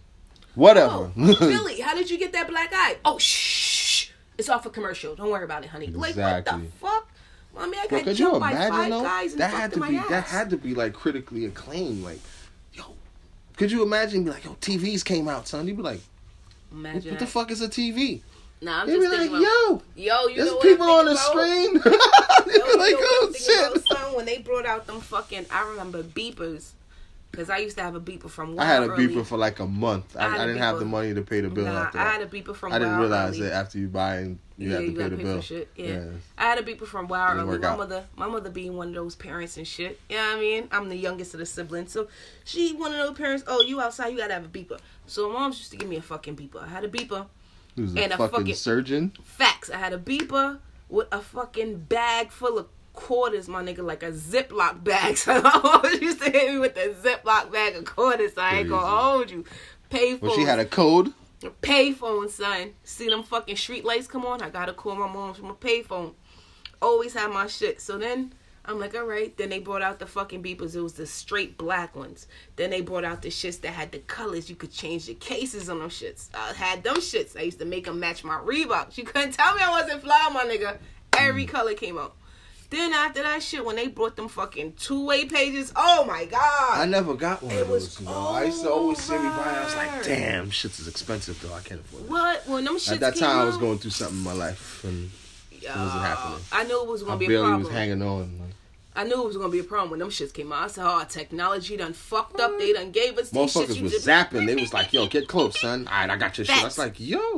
S1: Whatever.
S2: Oh, Billy, how did you get that black eye? Oh, shh. It's off a commercial. Don't worry about it, honey. Like, what
S1: Exactly.
S2: the fuck? Mommy, I
S1: Bro,
S2: got
S1: could you
S2: jumped by
S1: imagine
S2: five
S1: though?
S2: guys and
S1: That
S2: fucked
S1: had
S2: in
S1: to
S2: my
S1: be
S2: ass.
S1: that had to be like critically acclaimed. Like, yo, could you imagine? Be like, yo, T Vs came out, son. You'd be like,
S2: Imagine
S1: what the
S2: that.
S1: fuck is a T V?
S2: Nah, I'm
S1: You'd
S2: just
S1: be like,
S2: thinking about,
S1: yo,
S2: yo, you
S1: there's
S2: know what
S1: people
S2: I'm
S1: on the
S2: thinking about?
S1: screen. You'd
S2: Yo,
S1: be
S2: you
S1: like,
S2: know what
S1: oh
S2: I'm thinking
S1: shit.
S2: about, son, when they brought out them fucking, I remember beepers. Because I used to have a beeper from
S1: I had a
S2: Wild Early.
S1: beeper for like a month. I,
S2: I had
S1: I
S2: a
S1: didn't have the
S2: beeper.
S1: money to pay the bill
S2: Nah,
S1: after
S2: I
S1: that.
S2: had a beeper from
S1: I didn't
S2: Wild
S1: realize
S2: Early.
S1: that after you buy and you
S2: yeah,
S1: have to
S2: you
S1: pay
S2: gotta
S1: the
S2: pay
S1: bill.
S2: for shit. Yeah.
S1: Yeah.
S2: I had a beeper from Wild
S1: Didn't
S2: Early.
S1: work
S2: My
S1: out.
S2: mother, my mother being one of those parents and shit. You know what I mean? I'm the youngest of the siblings, so she one of those parents. Oh, you outside? You gotta have a beeper. So my mom used to give me a fucking beeper. I had a beeper.
S1: He was a
S2: And a
S1: fucking,
S2: fucking-
S1: surgeon.
S2: Facts. I had a beeper with a fucking bag full of quarters, my nigga, like a Ziploc bag. So my mom used to hit me with a Ziploc bag of quarters. So I ain't gonna
S1: Crazy.
S2: hold you. Pay
S1: Well, she had
S2: phones.
S1: a code.
S2: Payphone, son. See them fucking street lights come on? I gotta call my mom from a payphone. Always have my shit. So then I'm like, all right. Then they brought out the fucking beepers. It was the straight black ones. Then they brought out the shits that had the colors. You could change the cases on them shits. I had them shits. I used to make them match my Reeboks. You couldn't tell me I wasn't fly, my nigga. Every color came out. Then after that shit, when they brought them fucking two-way pages, oh my god.
S1: I never got one
S2: It
S1: of
S2: was
S1: those. You know? I used to always see everybody. I was like,
S2: over.
S1: damn, shit's is expensive though. I can't afford it.
S2: What? When them shits
S1: At that
S2: came
S1: time,
S2: out,
S1: I was going through something in my life, and it wasn't happening.
S2: I knew it was
S1: I
S2: gonna be a
S1: barely
S2: problem.
S1: was hanging on. Like,
S2: I knew it was gonna be a problem when them shits came out. I said, "Oh, technology done fucked up. They done gave us these shits."
S1: motherfuckers
S2: You
S1: was
S2: just-
S1: zapping. They was like, yo, get close, son. All right, I got your shit. I was
S2: Facts.
S1: like, yo,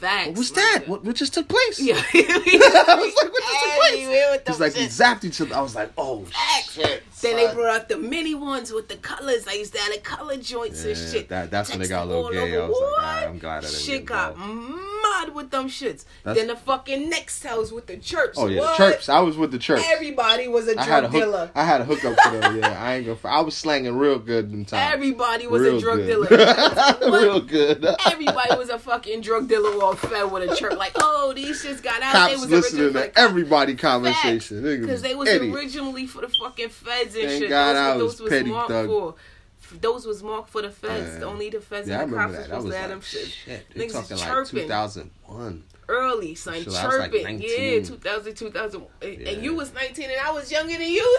S2: Facts.
S1: What was that?
S2: Nigga.
S1: What, what just took place?
S2: Yeah.
S1: I was like, what just took place?
S2: It's
S1: It's like we zapped each other. I was like, oh
S2: Facts.
S1: shit.
S2: Then they
S1: son.
S2: brought out the mini ones with the colors. I used to have the color joints
S1: Yeah,
S2: and shit.
S1: that- that's when they
S2: Texting
S1: got a little
S2: all
S1: gay.
S2: over.
S1: I was like,
S2: What?
S1: ah, I'm glad I didn't
S2: Shit
S1: get
S2: got
S1: involved.
S2: mad with them shits.
S1: That's-
S2: Then the fucking Nextels with the chirps.
S1: Oh yeah,
S2: What?
S1: the chirps. I was with the chirps.
S2: Everybody was a
S1: I had a
S2: drug
S1: hook.
S2: dealer.
S1: I had a hookup for them. Yeah, I ain't gonna. I was slanging real good them times.
S2: Everybody was
S1: Real
S2: a drug
S1: good.
S2: dealer.
S1: Real good.
S2: Everybody was a fucking drug dealer or fed with a chirp. Like, oh, these shits got out. they
S1: Cops
S2: was
S1: listening
S2: originally for
S1: to
S2: the cops.
S1: everybody conversation.
S2: Because they was
S1: idiot.
S2: originally for the fucking feds and
S1: Thank
S2: shit.
S1: God
S2: those,
S1: I
S2: those
S1: was
S2: was
S1: petty
S2: marked
S1: thug.
S2: for. Those was marked for the feds.
S1: Yeah.
S2: Only the feds
S1: Yeah, I
S2: and the
S1: remember
S2: cops
S1: that.
S2: was
S1: That was
S2: supposed to have
S1: like
S2: them shit.
S1: shit. You're
S2: Niggas
S1: talking
S2: is
S1: like
S2: chirping.
S1: two thousand one.
S2: Early, son,
S1: Shit, I was like
S2: chirping.
S1: nineteen.
S2: Yeah, two thousand, two thousand.
S1: Yeah.
S2: And you was nineteen and I was younger than you.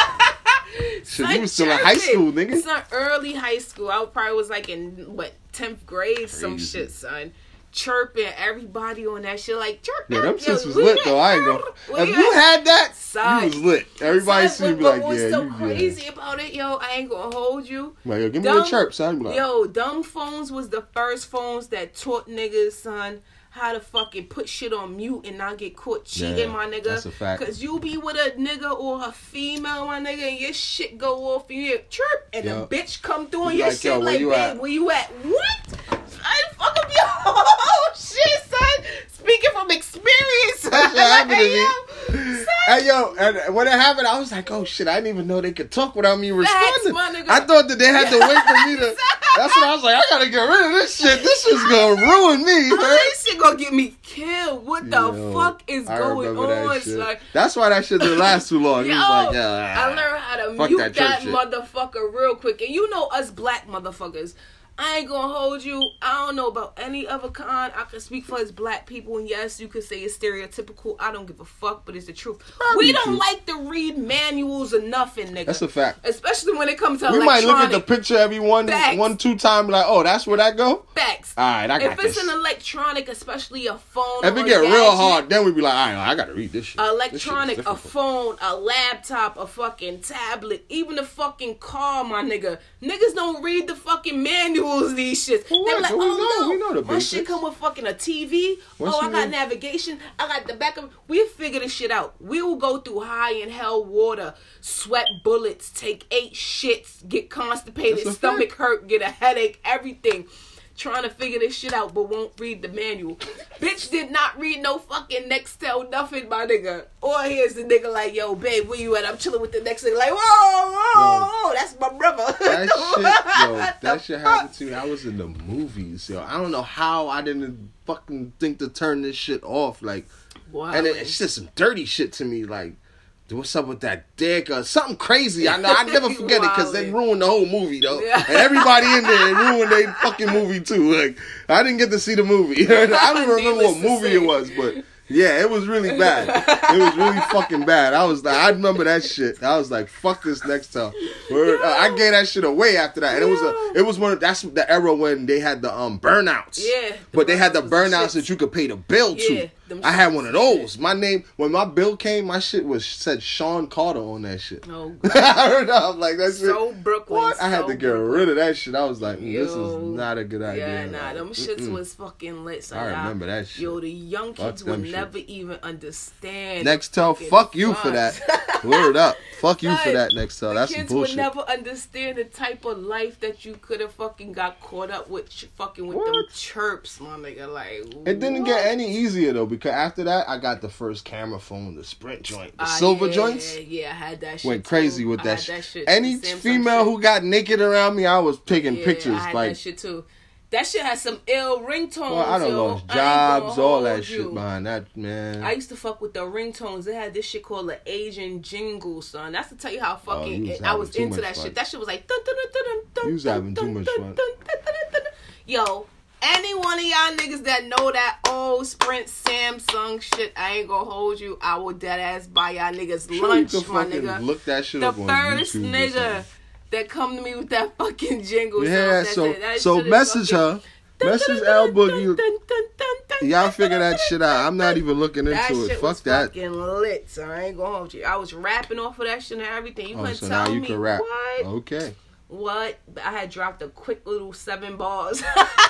S1: Shit,
S2: Son,
S1: you was still in high
S2: chirping.
S1: school, nigga.
S2: It's not early high school. I probably was like in, what, tenth grade, some
S1: Crazy.
S2: shit, son. Chirping, everybody on that shit, like, chirp,
S1: Yeah, them
S2: yo,
S1: shits was
S2: where
S1: lit
S2: you
S1: though.
S2: at,
S1: I ain't
S2: girl?
S1: gonna.
S2: Where
S1: If
S2: you
S1: you
S2: at?
S1: had that,
S2: Son.
S1: you was lit. Everybody
S2: Son,
S1: seemed to be
S2: but-
S1: like,
S2: but
S1: yeah,
S2: what's so
S1: you
S2: crazy about it, yo, I ain't gonna hold you.
S1: Like, yo, give me
S2: Dumb-
S1: a chirp, son. Be like,
S2: Yo, dumb phones was the first phones that taught niggas, son, how to fucking put shit on mute and not get caught cheating,
S1: Yeah,
S2: my nigga.
S1: that's a fact.
S2: Cause you be with a nigga or a female, my nigga, and your shit go off and you hear chirp, and
S1: Yo.
S2: the bitch come through and
S1: You
S2: your
S1: like,
S2: shit
S1: yo, where
S2: like,
S1: you
S2: babe,
S1: at?
S2: where you at? What? I fuck up your oh shit, son. Speaking from experience.
S1: That shit happened to me.
S2: Yo, son.
S1: Hey yo, and when it happened, I was like, "Oh shit!" I didn't even know they could talk without me responding.
S2: my nigga.
S1: I thought that they had to wait for me to. That's what I was like. I gotta get rid of this shit. This shit's gonna ruin me.
S2: Oh,
S1: man.
S2: this shit gonna get me killed. What the
S1: Yo,
S2: fuck is
S1: I
S2: going
S1: remember that
S2: on,
S1: shit.
S2: son?
S1: That's why that shit didn't last too long. He
S2: Yo,
S1: was like, "Yeah."
S2: I learned how to
S1: Fuck
S2: mute
S1: that
S2: that,
S1: church shit.
S2: motherfucker real quick. And you know us black motherfuckers. I ain't gonna hold you. I don't know about any other kind. I can speak for us black people, and yes, you could say it's stereotypical. I don't give a fuck, but it's the truth.
S1: Probably
S2: we don't
S1: true.
S2: like to read manuals or nothing, nigga.
S1: That's a fact.
S2: Especially when it comes to
S1: We might
S2: electronic.
S1: look at the picture every one,
S2: Facts.
S1: one, two time, like, "Oh, that's where that go."
S2: Facts.
S1: All right, I got
S2: If it's
S1: this.
S2: an electronic, especially a phone,
S1: If
S2: or
S1: it
S2: a
S1: get real
S2: gadget,
S1: hard, then we be like, "All right, I gotta read this shit."
S2: electronic,
S1: This shit
S2: a
S1: is difficult.
S2: phone, a laptop, a fucking tablet, even a fucking car, my nigga. Niggas don't read the fucking manuals, these shits.
S1: Well,
S2: They're
S1: what?
S2: like,
S1: We
S2: oh
S1: know-
S2: no,
S1: we know the
S2: my shit
S1: basics.
S2: come with fucking a T V.
S1: Once
S2: oh, I
S1: you
S2: got
S1: know-
S2: navigation. I got the back of. We figure this shit out. We will go through high and hell water, sweat bullets, take eight shits, get constipated,
S1: That's a
S2: stomach
S1: fact.
S2: hurt, get a headache, everything. Trying to figure this shit out, but won't read the manual. Bitch did not read no fucking Nextel nothing, my nigga. Or here's the nigga like, yo, babe, where you at? I'm chilling with the next nigga. Like, whoa, whoa, whoa, that's my brother.
S1: That shit, yo,
S2: What
S1: that
S2: the
S1: shit
S2: fuck?
S1: happened to me. I was in the movies, yo. I don't know how I didn't fucking think to turn this shit off, like,
S2: Wow.
S1: and it, it's just some dirty shit to me, like, what's up with that dick or something crazy? I know I never forget it because they
S2: Wildin'.
S1: ruined the whole movie though,
S2: Yeah.
S1: and everybody in there ruined their fucking movie too. Like, I didn't get to see the movie. I don't even remember what
S2: Needless to
S1: movie
S2: say.
S1: it was, but. Yeah, it was really bad. It was really fucking bad. I was like, I remember that shit. I was like, fuck this next time. Word. Uh, I gave that shit away after that, and it was a, it was one of that's the era when they had the um burnouts.
S2: Yeah, the
S1: but they had the
S2: burnouts was the
S1: burnouts
S2: shits.
S1: that you could pay the bill
S2: Yeah,
S1: to.
S2: them
S1: I had
S2: shits
S1: one of
S2: was the
S1: those. My name when my bill came, my shit was said Sean Carter on that shit.
S2: Oh,
S1: I heard that. I'm like that shit.
S2: so Brooklyn.
S1: What? I had
S2: so
S1: to get
S2: Brooklyn.
S1: rid of that shit. I was like, mm, this
S2: Yo.
S1: is not a good idea.
S2: Yeah, nah,
S1: Like,
S2: them shits
S1: mm-mm.
S2: was fucking lit. Son.
S1: I remember that shit.
S2: Yo, the young
S1: Fuck
S2: kids will
S1: them shit.
S2: never even understand.
S1: Nextel,
S2: fucking
S1: fuck you for
S2: fuss.
S1: that. Word up. Fuck you for
S2: Son,
S1: that, Nextel.
S2: The
S1: That's some
S2: kids
S1: bullshit.
S2: would never understand the type of life that you could have fucking got caught up with, ch- fucking with them
S1: What?
S2: chirps, my nigga. Like,
S1: It didn't
S2: what?
S1: get any easier though, because after that I got the first camera phone, the Sprint joint, the
S2: Ah,
S1: silver
S2: yeah,
S1: joints.
S2: Yeah, I had that shit.
S1: Went crazy
S2: too.
S1: with
S2: I
S1: that
S2: had
S1: shit.
S2: that shit.
S1: Any
S2: Samsung
S1: female
S2: shit.
S1: who got naked around me, I was taking
S2: Yeah,
S1: pictures.
S2: I had
S1: Like,
S2: that shit too. That shit had some ill ringtones.
S1: well, I don't
S2: yo.
S1: know,
S2: I ain't
S1: jobs,
S2: gonna
S1: all
S2: hold
S1: that
S2: you.
S1: shit behind that, man.
S2: I used to fuck with the ringtones. They had this shit called the Asian jingle, son. That's to tell you how
S1: Oh,
S2: fucking
S1: you was
S2: I was
S1: having too
S2: into
S1: much
S2: that
S1: fun.
S2: shit. That shit was like dun, dun, dun, dun, dun,
S1: You was
S2: dun,
S1: having too
S2: dun,
S1: much
S2: dun,
S1: fun.
S2: dun, dun, dun, dun, dun. Yo, any one of y'all niggas that know that old Sprint Samsung shit, I ain't gonna hold you. I will dead ass buy y'all niggas
S1: Sure,
S2: lunch,
S1: you could
S2: my
S1: fucking
S2: nigga.
S1: look that shit
S2: The
S1: up on
S2: first
S1: YouTube or
S2: nigga
S1: something.
S2: that come to me with that fucking jingle.
S1: Yeah,
S2: song,
S1: so
S2: that's it. That
S1: so
S2: shit is
S1: message
S2: fucking-
S1: her, message L Boogie.
S2: Dun, dun, dun, dun,
S1: Y'all
S2: dun,
S1: figure
S2: dun,
S1: that shit out. I'm not even looking
S2: That
S1: into it.
S2: shit
S1: Fuck
S2: was
S1: that.
S2: fucking lit, so I ain't gonna hold you. I was rapping off of that shit and everything. You
S1: Oh,
S2: couldn't
S1: so
S2: tell
S1: now you
S2: me
S1: can rap.
S2: what.
S1: Okay.
S2: What? I had dropped a quick little seven bars.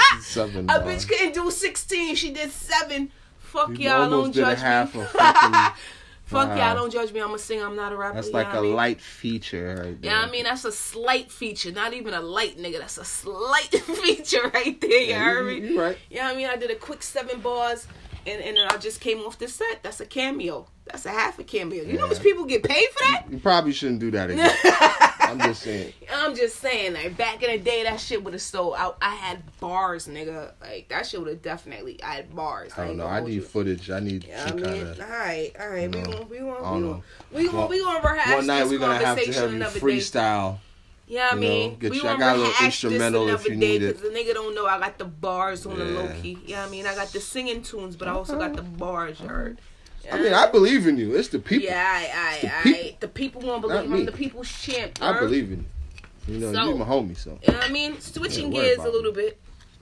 S1: Seven.
S2: A
S1: bars.
S2: bitch couldn't do sixteen. She did seven. Fuck
S1: You
S2: y'all, don't
S1: almost did a
S2: judge
S1: half
S2: me.
S1: of fucking-
S2: Fuck
S1: Wow.
S2: y'all, don't judge me. I'm a singer. I'm not a rapper.
S1: That's
S2: you
S1: like
S2: know
S1: a
S2: what I mean?
S1: light feature right there.
S2: Yeah, I mean, that's a slight feature. Not even a light, nigga. That's a slight feature right there. You
S1: Yeah,
S2: heard
S1: you,
S2: me?
S1: you right.
S2: Yeah, I mean, I did a quick seven bars, and, and then I just came off the set. That's a cameo. That's a half a cameo. You know how much people get paid for that?
S1: You probably shouldn't do that again. I'm just saying.
S2: I'm just saying, like, back in the day, that shit would have sold out. I had bars, nigga. Like, that shit would have definitely, I had bars.
S1: I don't
S2: ain't
S1: know.
S2: gonna
S1: I
S2: hold
S1: need
S2: you.
S1: footage. I need
S2: Yeah, I
S1: some
S2: mean,
S1: kind of.
S2: alright, alright. We
S1: No.
S2: gonna, we gonna,
S1: I
S2: we
S1: don't
S2: gonna,
S1: know.
S2: we gonna,
S1: One-
S2: we gonna rehash
S1: One night
S2: this
S1: we're gonna have to
S2: conversation
S1: have you
S2: another day.
S1: freestyle.
S2: Yeah, I
S1: You
S2: mean,
S1: know, get
S2: we
S1: you- I
S2: gonna
S1: got a little
S2: rehash
S1: instrumental
S2: this
S1: if
S2: another
S1: you
S2: day
S1: need it.
S2: because the nigga don't know I got the bars on the
S1: Yeah.
S2: low key. Yeah, I mean, I got the singing tunes, but I also got the bars. You heard?
S1: I mean, I believe in you. It's the people.
S2: Yeah, I,
S1: It's the
S2: I,
S1: people.
S2: I, the people won't
S1: Not
S2: believe
S1: me.
S2: I'm the people's champ. You
S1: I
S2: heard?
S1: believe in you. You know,
S2: So-
S1: you my homie, so.
S2: You know what I mean? Switching
S1: Yeah, worry
S2: gears a
S1: about
S2: little
S1: it.
S2: bit.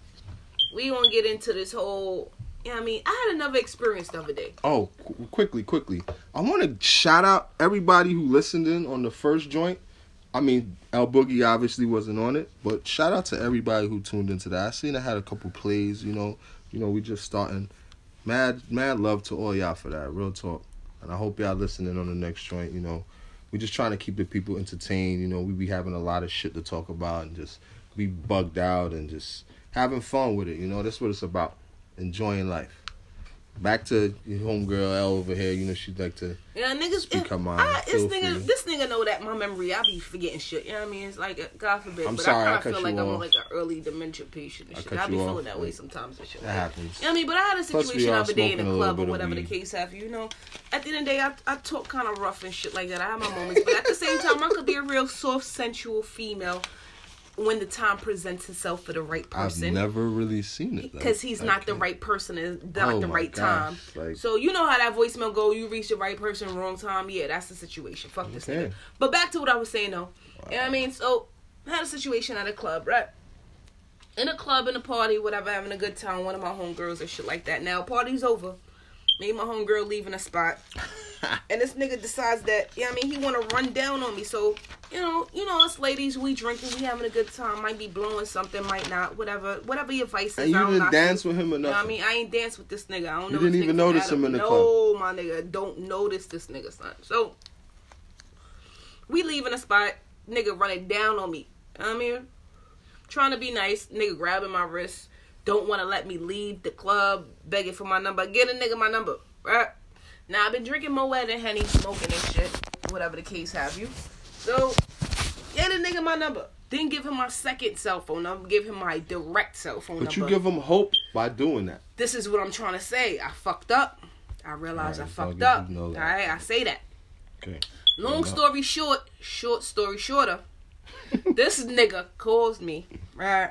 S2: We gonna get into this whole. You know what I mean? I had another experience the other day.
S1: Oh, qu- quickly, quickly. I want to shout out everybody who listened in on the first joint. I mean, El Boogie obviously wasn't on it, but shout out to everybody who tuned into that. I seen I had a couple plays. You know, you know, we just starting. Mad, mad love to all y'all for that. Real talk. And I hope y'all listening on the next joint. You know, we just trying to keep the people entertained. You know, we be having a lot of shit to talk about and just be bugged out and just having fun with it. You know, that's what it's about. Enjoying life. Back to your homegirl L over here. You know, she'd like to
S2: Yeah, niggas.
S1: speak her mind.
S2: I, this
S1: Feel
S2: nigga,
S1: free.
S2: this nigga know that my memory. I be forgetting shit. You know what I mean? It's like God forbid.
S1: I'm
S2: but
S1: sorry, I
S2: I kind
S1: cut
S2: of feel
S1: you
S2: like I'm on
S1: off.
S2: like an early dementia patient and
S1: I
S2: shit.
S1: cut
S2: I be
S1: you
S2: feeling
S1: off.
S2: that way sometimes and shit.
S1: That happens.
S2: You know what I mean? But I had a
S1: Plus, we
S2: situation the
S1: all
S2: other day in
S1: smoking
S2: a
S1: a little
S2: club
S1: bit
S2: or
S1: of
S2: whatever the
S1: weed.
S2: case have. You know, at the end of the day, I, I talk kind of rough and shit like that. I have my moments, but at the same time, I could be a real soft, sensual female when the time presents itself for the right
S1: I've
S2: person.
S1: never really seen it. though.
S2: Because he's not
S1: I
S2: the
S1: can't-
S2: right person is not
S1: Oh
S2: the
S1: my
S2: right time.
S1: gosh, like-
S2: So you know how that voicemail go, you reach the right person, wrong time. Yeah, that's the situation. Fuck this
S1: Okay.
S2: nigga. But back to what I was saying though. You know what I mean? So I had a situation at a club, right? In a club, in a party, whatever, having a good time, one of my homegirls and shit like that. Now party's over. Me and my homegirl leaving a spot. And this nigga decides that, yeah, I mean, he want to run down on me. So, you know, you know, us ladies, we drinking, we having a good time. Might be blowing something, might not, whatever. Whatever your vice is.
S1: And you
S2: I don't
S1: didn't
S2: knock
S1: dance
S2: you.
S1: with him or
S2: You know what I
S1: nothing?
S2: mean? I ain't dance with this nigga. I don't
S1: You
S2: know
S1: didn't
S2: this
S1: even
S2: nigga
S1: notice
S2: Adam.
S1: him in the
S2: no,
S1: club?
S2: No, my nigga, don't notice this nigga, son. So, we leaving a spot, nigga running down on me. You know what I mean? Trying to be nice, nigga grabbing my wrist. Don't want to let me leave the club, begging for my number. Get a nigga my number, right? Now, I've been drinking Moet and Henny, smoking and shit, whatever the case have you. So, get a nigga my number. Didn't give him my second cell phone number, give him my direct cell phone
S1: But
S2: number.
S1: you give him hope by doing that.
S2: This is what I'm trying to say. I fucked up. I realized
S1: Alright,
S2: I fucked
S1: dog,
S2: up.
S1: you know that.
S2: Alright, I say that.
S1: Okay.
S2: Long
S1: Fair
S2: story short, short story shorter, this nigga calls me, right?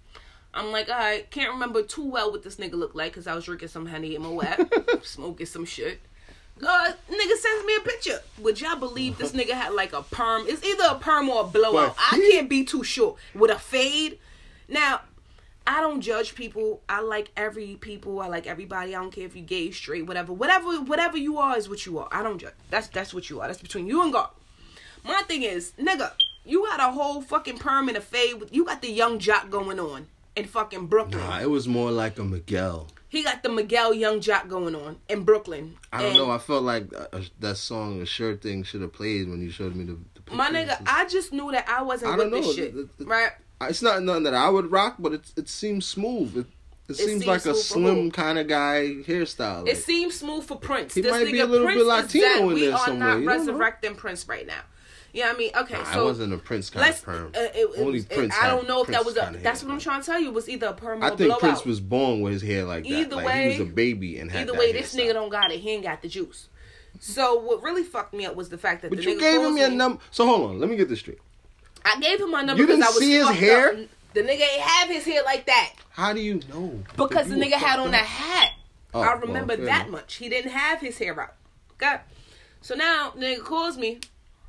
S2: I'm like, alright, can't remember too well what this nigga looked like because I was drinking some Henny in my wet, smoking some shit. Uh, nigga sends me a picture. Would y'all believe this nigga had like a perm? It's either a perm or a blowout.
S1: But
S2: I
S1: he-
S2: can't be too sure. With a fade. Now, I don't judge people. I like every people. I like everybody. I don't care if you gay, straight, whatever. Whatever whatever you are is what you are. I don't judge. That's that's what you are. That's between you and God. My thing is, nigga, you got a whole fucking perm and a fade. With, you got the young jock going on in fucking Brooklyn.
S1: Nah, it was more like a Miguel.
S2: He got the Miguel Young Jock going on in Brooklyn.
S1: I don't
S2: And
S1: know. I felt like uh, that song, the shirt thing, should have played when you showed me the. the
S2: my
S1: pictures.
S2: nigga, I just knew that I wasn't
S1: I
S2: with
S1: don't
S2: this
S1: know.
S2: shit,
S1: The- the-
S2: right?
S1: It's not nothing that I would rock, but it it seems smooth. It, it, seems
S2: seems
S1: like a
S2: smooth for who?
S1: slim kind of guy hairstyle.
S2: It
S1: like-
S2: seems smooth for Prince.
S1: He
S2: this
S1: might
S2: nigga
S1: be a little
S2: Prince
S1: bit
S2: is
S1: Latino
S2: that.
S1: in
S2: We
S1: there
S2: are
S1: somewhere,
S2: not
S1: you don't know?
S2: resurrecting Prince right now. You know what I mean? Okay,
S1: Nah,
S2: so
S1: I wasn't a Prince kind
S2: let's.
S1: of perm.
S2: Uh, it, it
S1: Only
S2: was,
S1: Prince.
S2: I
S1: had
S2: don't know if that
S1: Prince
S2: was a.
S1: kinda
S2: That's
S1: hair.
S2: what I'm trying to tell you. It was either a perm or
S1: I
S2: a
S1: think
S2: blowout.
S1: Prince was born with his hair like that.
S2: Either
S1: like
S2: way-
S1: he was a baby and had
S2: Either
S1: that
S2: way, this
S1: hairstyle.
S2: nigga don't got it. He ain't got the juice. So what really fucked me up was the fact that
S1: But
S2: the
S1: you
S2: nigga
S1: gave
S2: calls
S1: him your
S2: me.
S1: number. So hold on, let me get this straight.
S2: I gave him my number
S1: You
S2: because
S1: didn't
S2: I was
S1: see his
S2: fucked
S1: hair?
S2: up. The nigga ain't have his hair like that
S1: How do you know?
S2: because
S1: You
S2: the
S1: were
S2: nigga had
S1: fucked
S2: on
S1: up.
S2: that hat.
S1: Oh,
S2: I
S1: well,
S2: remember
S1: fair
S2: that
S1: enough.
S2: much. He didn't have his hair out. Okay. So now the nigga calls me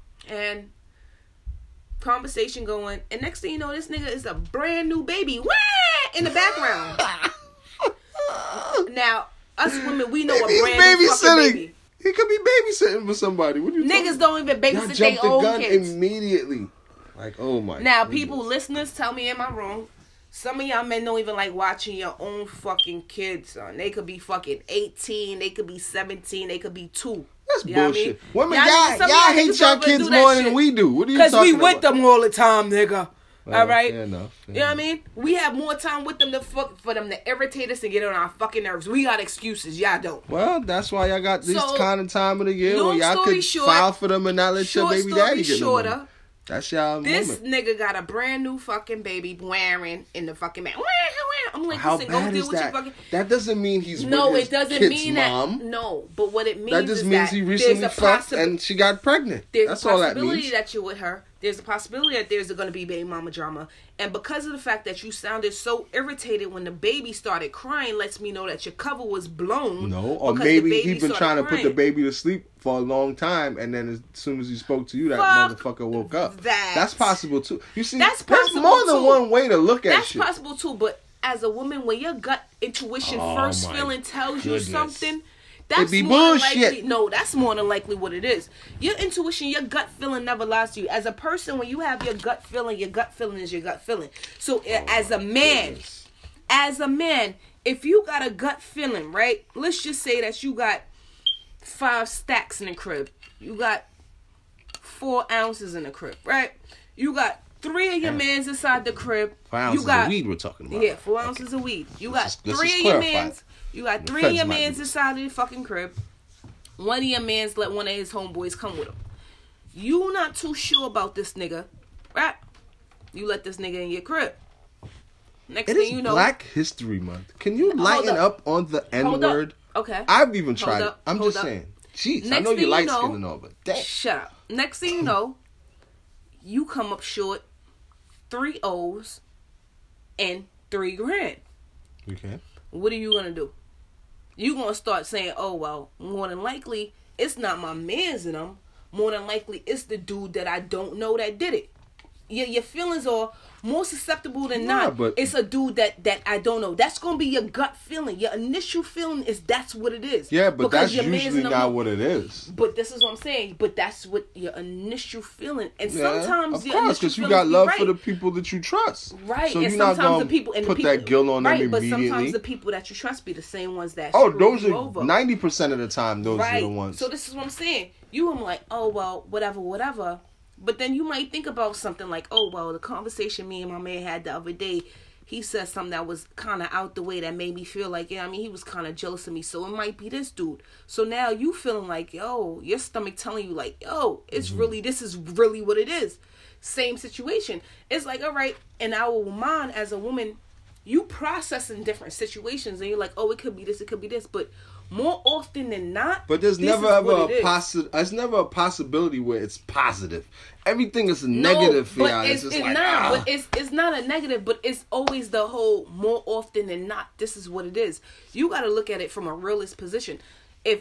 S2: and conversation going, and next thing you know, this nigga is a brand new baby. Wah! In the background. Now, us women, we know a
S1: Maybe he's
S2: brand new fucking
S1: babysitting.
S2: baby.
S1: He could be babysitting for somebody. What are you
S2: Niggas
S1: talking
S2: don't even
S1: Y'all
S2: babysit
S1: jumped
S2: their
S1: the
S2: own
S1: gun
S2: kids.
S1: immediately. Like, oh my.
S2: Now,
S1: goodness.
S2: people, listeners, tell me, am I wrong? Some of y'all men don't even like watching your own fucking kids, son. They could be fucking eighteen, they could be seventeen, they could be two.
S1: That's
S2: you know
S1: bullshit.
S2: What I mean?
S1: Women, y'all, y'all, y'all hate y'all kids more than we do. What are you talking about?
S2: Because we with them all the time, nigga.
S1: Well,
S2: all right?
S1: Fair enough. Fair
S2: you know what I mean? We have more time with them to fuck, for them to irritate us and get on our fucking nerves. We got excuses. Y'all don't.
S1: Well, that's why y'all got this
S2: So,
S1: kind of time of the year where
S2: long
S1: y'all
S2: story
S1: could
S2: short-
S1: file for them and not let your
S2: Short
S1: baby
S2: story
S1: daddy get no
S2: shorter,
S1: money. That's y'all
S2: this
S1: moment.
S2: nigga got a brand new fucking baby wearing in the fucking man. I'm like,
S1: How
S2: listen, go
S1: bad
S2: deal
S1: is
S2: with
S1: that?
S2: your fucking.
S1: That doesn't mean he's
S2: No,
S1: with his
S2: it doesn't
S1: kid's
S2: mean
S1: mom.
S2: that. No, but what it means
S1: That just
S2: is
S1: means
S2: that
S1: he recently
S2: there's a
S1: fucked
S2: possi-
S1: and she got pregnant.
S2: There's
S1: That's
S2: a
S1: all that
S2: possibility
S1: means.
S2: that you're with her. There's a possibility that there's going to be baby mama drama. And because of the fact that you sounded so irritated when the baby started crying, lets me know that your cover was blown.
S1: No, or
S2: because the
S1: maybe
S2: baby
S1: he's been
S2: started
S1: trying to put the
S2: crying.
S1: baby to sleep for a long time, and then as soon as he spoke to you, that
S2: Fuck
S1: motherfucker woke up.
S2: that.
S1: That's possible too. You see,
S2: That's
S1: there's
S2: possible
S1: more than
S2: too.
S1: one way to look at
S2: That's
S1: shit.
S2: possible too, but as a woman, when your gut intuition
S1: Oh,
S2: first
S1: my
S2: feeling tells
S1: goodness.
S2: you something, that's
S1: be
S2: more than
S1: bullshit.
S2: likely. No, that's more than likely what it is. Your intuition, your gut feeling never lies to you. As a person, when you have your gut feeling, your gut feeling is your gut feeling. So,
S1: Oh,
S2: as a man,
S1: goodness.
S2: as a man, if you got a gut feeling, right? Let's just say that you got five stacks in the crib. You got four ounces in the crib, right? You got three of your
S1: Yeah.
S2: mans inside the crib.
S1: Four ounces
S2: you got,
S1: of weed we're talking about.
S2: Yeah, four ounces of weed. You got
S1: Let's just- let's
S2: three
S1: just
S2: of your
S1: clarify.
S2: mans. You got
S1: The
S2: three of
S1: feds
S2: your
S1: might
S2: mans
S1: be-
S2: inside of the fucking crib. One of your mans let one of his homeboys come with him. You not too sure about this nigga, right? You let this nigga in your crib. Next
S1: It
S2: thing
S1: is
S2: you know,
S1: Black History Month. Can you
S2: Hold
S1: lighten
S2: up.
S1: up. on the N
S2: Hold up.
S1: word?
S2: Okay.
S1: I've even
S2: Hold
S1: tried it.
S2: up.
S1: I'm
S2: Hold
S1: just
S2: up.
S1: saying. Jeez, I
S2: Next
S1: know
S2: thing
S1: you're
S2: you
S1: light
S2: know-
S1: skinned and all, but damn.
S2: Shut up. Next thing you know, you come up short three O's and three grand.
S1: Okay.
S2: What are you gonna do? You gonna start saying, "Oh well, more than likely it's not my man's in them. More than likely it's the dude that I don't know that did it." Your your feelings are more susceptible than
S1: Nah,
S2: not.
S1: but-
S2: It's a dude that that I don't know. That's gonna be your gut feeling. Your initial feeling is that's what it is.
S1: Yeah, but
S2: Because
S1: that's
S2: your man's
S1: usually
S2: in them-
S1: not what it is.
S2: But this is what I'm saying. But that's what your initial feeling. And
S1: Yeah,
S2: sometimes
S1: of
S2: your
S1: course,
S2: initial
S1: because you
S2: feelings
S1: got
S2: be
S1: love
S2: right.
S1: for the people that you trust.
S2: Right,
S1: So
S2: and
S1: you're not
S2: sometimes
S1: gonna
S2: the people and
S1: put
S2: the people,
S1: that guilt on
S2: right,
S1: them
S2: but
S1: immediately.
S2: sometimes the people that you trust be the same ones that
S1: Oh,
S2: screw
S1: those
S2: you
S1: are
S2: over.
S1: ninety percent of the time. Those
S2: Right.
S1: are the ones.
S2: So this is what I'm saying. You, I'm like, oh well, whatever, whatever. But then you might think about something like, oh well, the conversation me and my man had the other day. He said something that was kind of out the way that made me feel like, yeah, I mean, he was kind of jealous of me. So it might be this dude. So now you feeling like, yo, your stomach telling you like, yo, it's
S1: Mm-hmm.
S2: really, this is really what it is. Same situation. It's like, all right, in our mind as a woman, you process in different situations and you're like, oh, it could be this, it could be this. But more often than not,
S1: But there's
S2: this
S1: never
S2: is
S1: ever
S2: what it
S1: a
S2: is.
S1: possi- There's never a possibility where it's positive. Everything is a negative for
S2: but
S1: y'all. It's,
S2: It's,
S1: just
S2: it's
S1: like
S2: not.
S1: ah.
S2: But it's it's not a negative. But it's always the whole. More often than not, this is what it is. You got to look at it from a realist position. If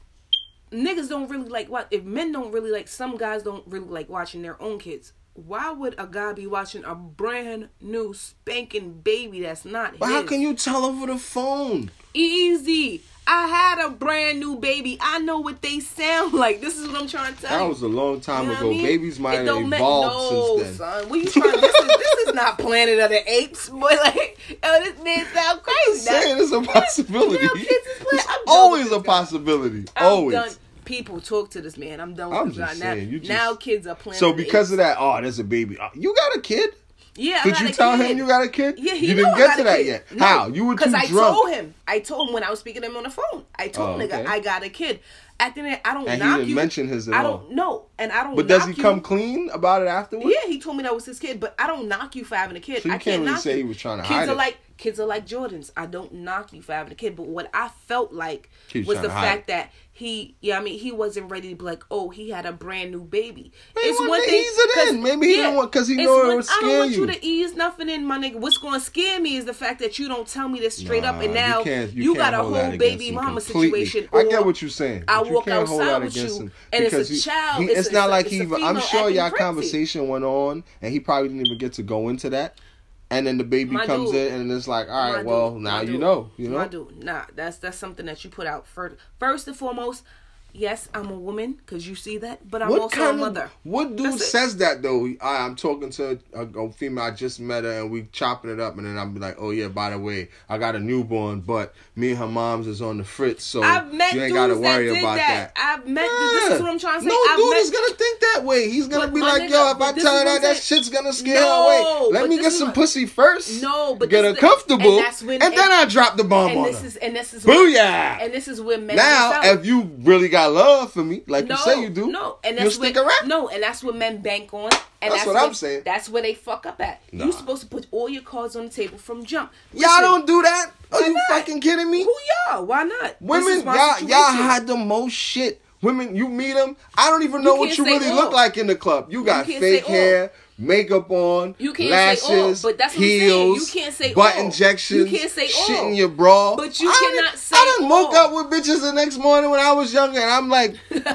S2: niggas don't really like what, if men don't really like, some guys don't really like watching their own kids. Why would a guy be watching a brand new spanking baby that's not
S1: But
S2: his?
S1: how can you tell over the phone?
S2: Easy. I had a brand new baby. I know what they sound like. This is what I'm trying to tell
S1: That
S2: you.
S1: was a long time
S2: You know
S1: ago.
S2: what I mean?
S1: Babies might
S2: It
S1: have
S2: don't ma-
S1: evolved
S2: no,
S1: since then.
S2: son. What you trying? This is this is not Planet of the Apes, boy. Like, oh, this man sound crazy.
S1: Saying it's a possibility.
S2: Now kids is playing-
S1: It's
S2: I'm done
S1: always
S2: with
S1: a
S2: this guy.
S1: possibility.
S2: I'm
S1: always.
S2: done. People talk to this man. I'm done with
S1: I'm
S2: this guy.
S1: just
S2: Now,
S1: saying, you just-
S2: now kids are playing.
S1: So because of that, oh, there's a baby. Oh, you got a kid?
S2: yeah, I
S1: Did
S2: got
S1: you
S2: a
S1: tell
S2: kid.
S1: him you got a kid?
S2: Yeah, he
S1: you
S2: know
S1: didn't
S2: I
S1: get
S2: got
S1: to
S2: a
S1: that
S2: kid.
S1: yet.
S2: No,
S1: How? You were too
S2: Because I
S1: drunk.
S2: told him. I told him when I was speaking to him on the phone. I told
S1: Oh,
S2: him, nigga,
S1: okay.
S2: I got a kid. At the end, I don't
S1: And he
S2: knock
S1: didn't
S2: you.
S1: mention his at
S2: I
S1: all.
S2: don't know, and I don't.
S1: But does
S2: knock
S1: he
S2: you.
S1: come clean about it afterwards?
S2: Yeah, he told me that was his kid, but I don't knock you for having a kid.
S1: So you
S2: I
S1: can't
S2: can't
S1: really
S2: knock
S1: say
S2: you.
S1: he was trying to
S2: kids
S1: hide
S2: are
S1: it.
S2: like kids are like Jordans. I don't knock you for having a kid, but what I felt like
S1: He was
S2: was
S1: trying
S2: the
S1: to hide
S2: fact
S1: it.
S2: that he, yeah, I mean, he wasn't ready to be like, oh, he had a brand new baby.
S1: Maybe
S2: it's
S1: one
S2: one
S1: day
S2: thing.
S1: ease it
S2: 'cause-
S1: in. Maybe he didn't want- 'cause he
S2: it's
S1: know it
S2: one-
S1: would
S2: I don't
S1: scare
S2: want you
S1: you.
S2: to ease nothing in, my nigga. What's going to scare me is the fact that you don't tell me this straight up, and
S1: Nah,
S2: now
S1: you, can't, you,
S2: you
S1: can't
S2: got a
S1: hold that
S2: whole
S1: against
S2: baby
S1: him
S2: mama
S1: completely.
S2: situation.
S1: I get
S2: or
S1: what you're saying.
S2: I
S1: but you
S2: walk
S1: can't hold
S2: outside
S1: that
S2: with
S1: against
S2: you,
S1: him
S2: and it's a
S1: because he-
S2: child.
S1: he-
S2: It's
S1: it's
S2: a-
S1: not
S2: it's a-
S1: like
S2: it's a
S1: he.
S2: female
S1: I'm sure
S2: acting
S1: y'all
S2: crazy.
S1: conversation went on, and he probably didn't even get to go into that. And then the baby
S2: My
S1: comes
S2: dude.
S1: in, and it's like, all right,
S2: My
S1: well,
S2: dude,
S1: now
S2: my
S1: you
S2: dude,
S1: know, you know.
S2: My dude, nah, that's that's something that you put out first. First and foremost, Yes, I'm a woman, because you see that, but I'm
S1: What
S2: also
S1: kind
S2: a mother.
S1: Of, what dude
S2: That's it.
S1: says that, though? I, I'm talking to a, a female, I just met her, and we chopping it up, and then I'm like, oh, yeah, by the way, I got a newborn, but me and her mom's is on the fritz, so
S2: I've met
S1: you ain't
S2: dudes
S1: got to worry
S2: that did
S1: about
S2: that.
S1: that.
S2: I've met,
S1: Yeah.
S2: this is what I'm trying to say.
S1: No
S2: I've
S1: dude
S2: met,
S1: is going to think that way. He's going to
S2: But
S1: be
S2: my
S1: like,
S2: nigga,
S1: yo, if
S2: but
S1: I
S2: this
S1: tell
S2: is
S1: her
S2: what
S1: that,
S2: I'm
S1: that
S2: saying.
S1: shit's going to scare
S2: No,
S1: her away. Let
S2: but
S1: me
S2: this
S1: get
S2: is
S1: some
S2: what-
S1: pussy first,
S2: No, but
S1: get
S2: this
S1: her
S2: is the-
S1: comfortable,
S2: and that's when-
S1: and then
S2: and-
S1: I drop the bomb
S2: and
S1: on
S2: this
S1: her.
S2: is and this is what,
S1: Booyah!
S2: and this is where men
S1: Now,
S2: miss out.
S1: if you really got love for me, like
S2: no,
S1: you say you do,
S2: no, and
S1: you'll
S2: that's
S1: stick
S2: where,
S1: around.
S2: No, and that's what men bank on. And
S1: That's
S2: that's
S1: what
S2: where,
S1: I'm saying.
S2: That's where they fuck up at.
S1: Nah.
S2: You're supposed to put all your cards on the table from jump.
S1: Y'all
S2: Listen,
S1: don't do that? Are
S2: why
S1: you
S2: not?
S1: fucking kidding me?
S2: Who y'all? Why not? This
S1: Women,
S2: is my
S1: y'all,
S2: situation.
S1: y'all hide the most shit. Women, you meet them, I don't even know
S2: You
S1: what
S2: can't
S1: you
S2: say
S1: really
S2: all.
S1: look like in the club. You got
S2: can't
S1: fake
S2: say all.
S1: hair, makeup on,
S2: You can't
S1: lashes,
S2: say all, but that's what I'm saying.
S1: heels,
S2: You can't say
S1: butt
S2: all.
S1: injections,
S2: You can't say
S1: shit
S2: all.
S1: in your bra.
S2: But you
S1: I done-
S2: cannot say
S1: I done woke
S2: all.
S1: up with bitches the next morning when I was younger, and I'm like,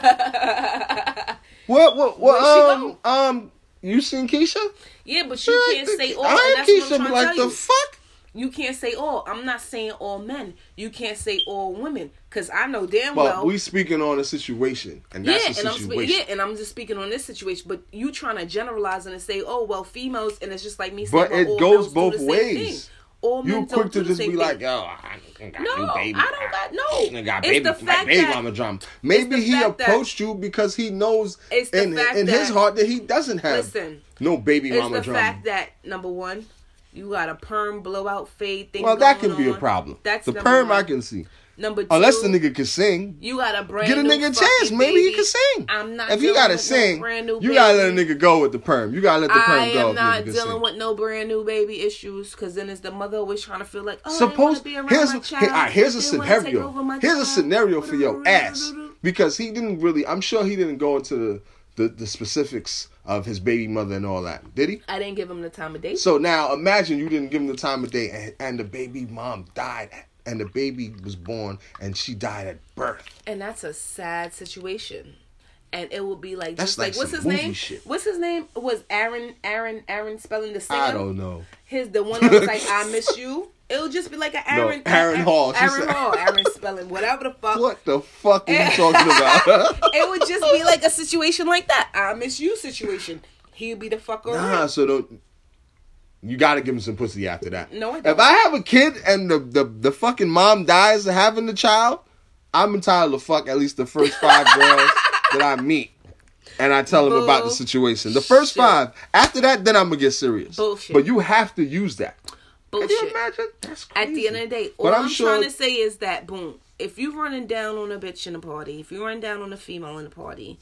S1: what, what, what,
S2: Where she
S1: um, um, you seen Keisha?
S2: Yeah, but you
S1: Yeah,
S2: can't
S1: the-
S2: say all.
S1: I
S2: And
S1: ain't
S2: that's what
S1: Keisha,
S2: I'm
S1: be
S2: trying to
S1: like,
S2: tell
S1: the
S2: you.
S1: fuck?
S2: You can't say all. I'm not saying all men. You can't say all women, because I know damn
S1: But
S2: well.
S1: we speaking on a situation, and that's
S2: yeah,
S1: a
S2: and I'm
S1: situation.
S2: spe- yeah, and I'm just speaking on this situation. But you trying to generalize and say, oh well, females, and it's just like me saying,
S1: But
S2: well,
S1: it
S2: all
S1: goes
S2: males do
S1: both
S2: the same
S1: ways.
S2: thing. All men
S1: You
S2: don't
S1: quick
S2: do
S1: to
S2: the
S1: just
S2: same
S1: be
S2: thing.
S1: like, yo, I ain't got
S2: No,
S1: new baby.
S2: I don't got no.
S1: I got
S2: It's
S1: baby,
S2: the
S1: my
S2: fact
S1: baby
S2: that-
S1: mama drama.
S2: it's
S1: Maybe
S2: the
S1: he
S2: fact that-
S1: approached you because he knows
S2: It's the
S1: in,
S2: fact
S1: in his
S2: that-
S1: heart that he doesn't have
S2: Listen,
S1: no baby
S2: it's
S1: mama
S2: the
S1: drama.
S2: fact that number one, you got a perm blowout fade thing.
S1: Well, that
S2: going
S1: can be a
S2: on.
S1: problem.
S2: That's
S1: the
S2: number
S1: perm
S2: one.
S1: I can see.
S2: Number two,
S1: Unless the nigga can sing.
S2: you got a brand
S1: Get a
S2: new
S1: nigga a
S2: fucking
S1: chance. Maybe he
S2: baby.
S1: can sing.
S2: I'm not
S1: If you
S2: dealing
S1: gotta
S2: with
S1: sing,
S2: no brand new
S1: you gotta let a
S2: baby.
S1: nigga go with the perm. You gotta let the perm
S2: I
S1: go.
S2: am
S1: if
S2: not
S1: nigga can
S2: dealing
S1: sing.
S2: with no brand new baby issues, because then it's the mother always trying to feel like, oh, I
S1: Suppose
S2: want to be around
S1: here's
S2: my
S1: here,
S2: child.
S1: all right, here's a
S2: They wanna take
S1: scenario.
S2: over my
S1: Here's a
S2: child.
S1: scenario for your ass because he didn't really. I'm sure he didn't go into the, the the specifics of his baby mother and all that. Did he?
S2: I didn't give him the time of day.
S1: So now imagine you didn't give him the time of day and, and the baby mom died and the baby was born and she died at birth.
S2: And that's a sad situation. And it will be like,
S1: That's
S2: just
S1: like
S2: like, what's
S1: some
S2: his
S1: movie
S2: name?
S1: shit.
S2: What's his name? Was Aaron, Aaron, Aaron spelling the singer?
S1: I don't know.
S2: His, the one that was like, I miss you. It'll just be like an Aaron.
S1: No, Aaron Hall. She
S2: Aaron
S1: said-
S2: Hall. Aaron spelling, whatever the fuck.
S1: What the fuck are you talking about?
S2: It would just be like a situation like that. I miss you situation. He'd be the fuck around.
S1: Nah, so don't. You gotta give him some pussy after that.
S2: No, I
S1: If
S2: don't.
S1: I have a kid and the, the, the fucking mom dies having the child, I'm entitled to fuck at least the first five girls that I meet. And I tell them about the situation. The first
S2: Bullshit.
S1: five. After that, then I'm gonna get serious.
S2: Bullshit.
S1: But you have to use that.
S2: Bullshit.
S1: Can you imagine? That's crazy.
S2: At the end of the day, all
S1: But
S2: I'm,
S1: I'm sure-
S2: trying to say is that, boom, if you running down on a bitch in a party, if you run down on a female in a party,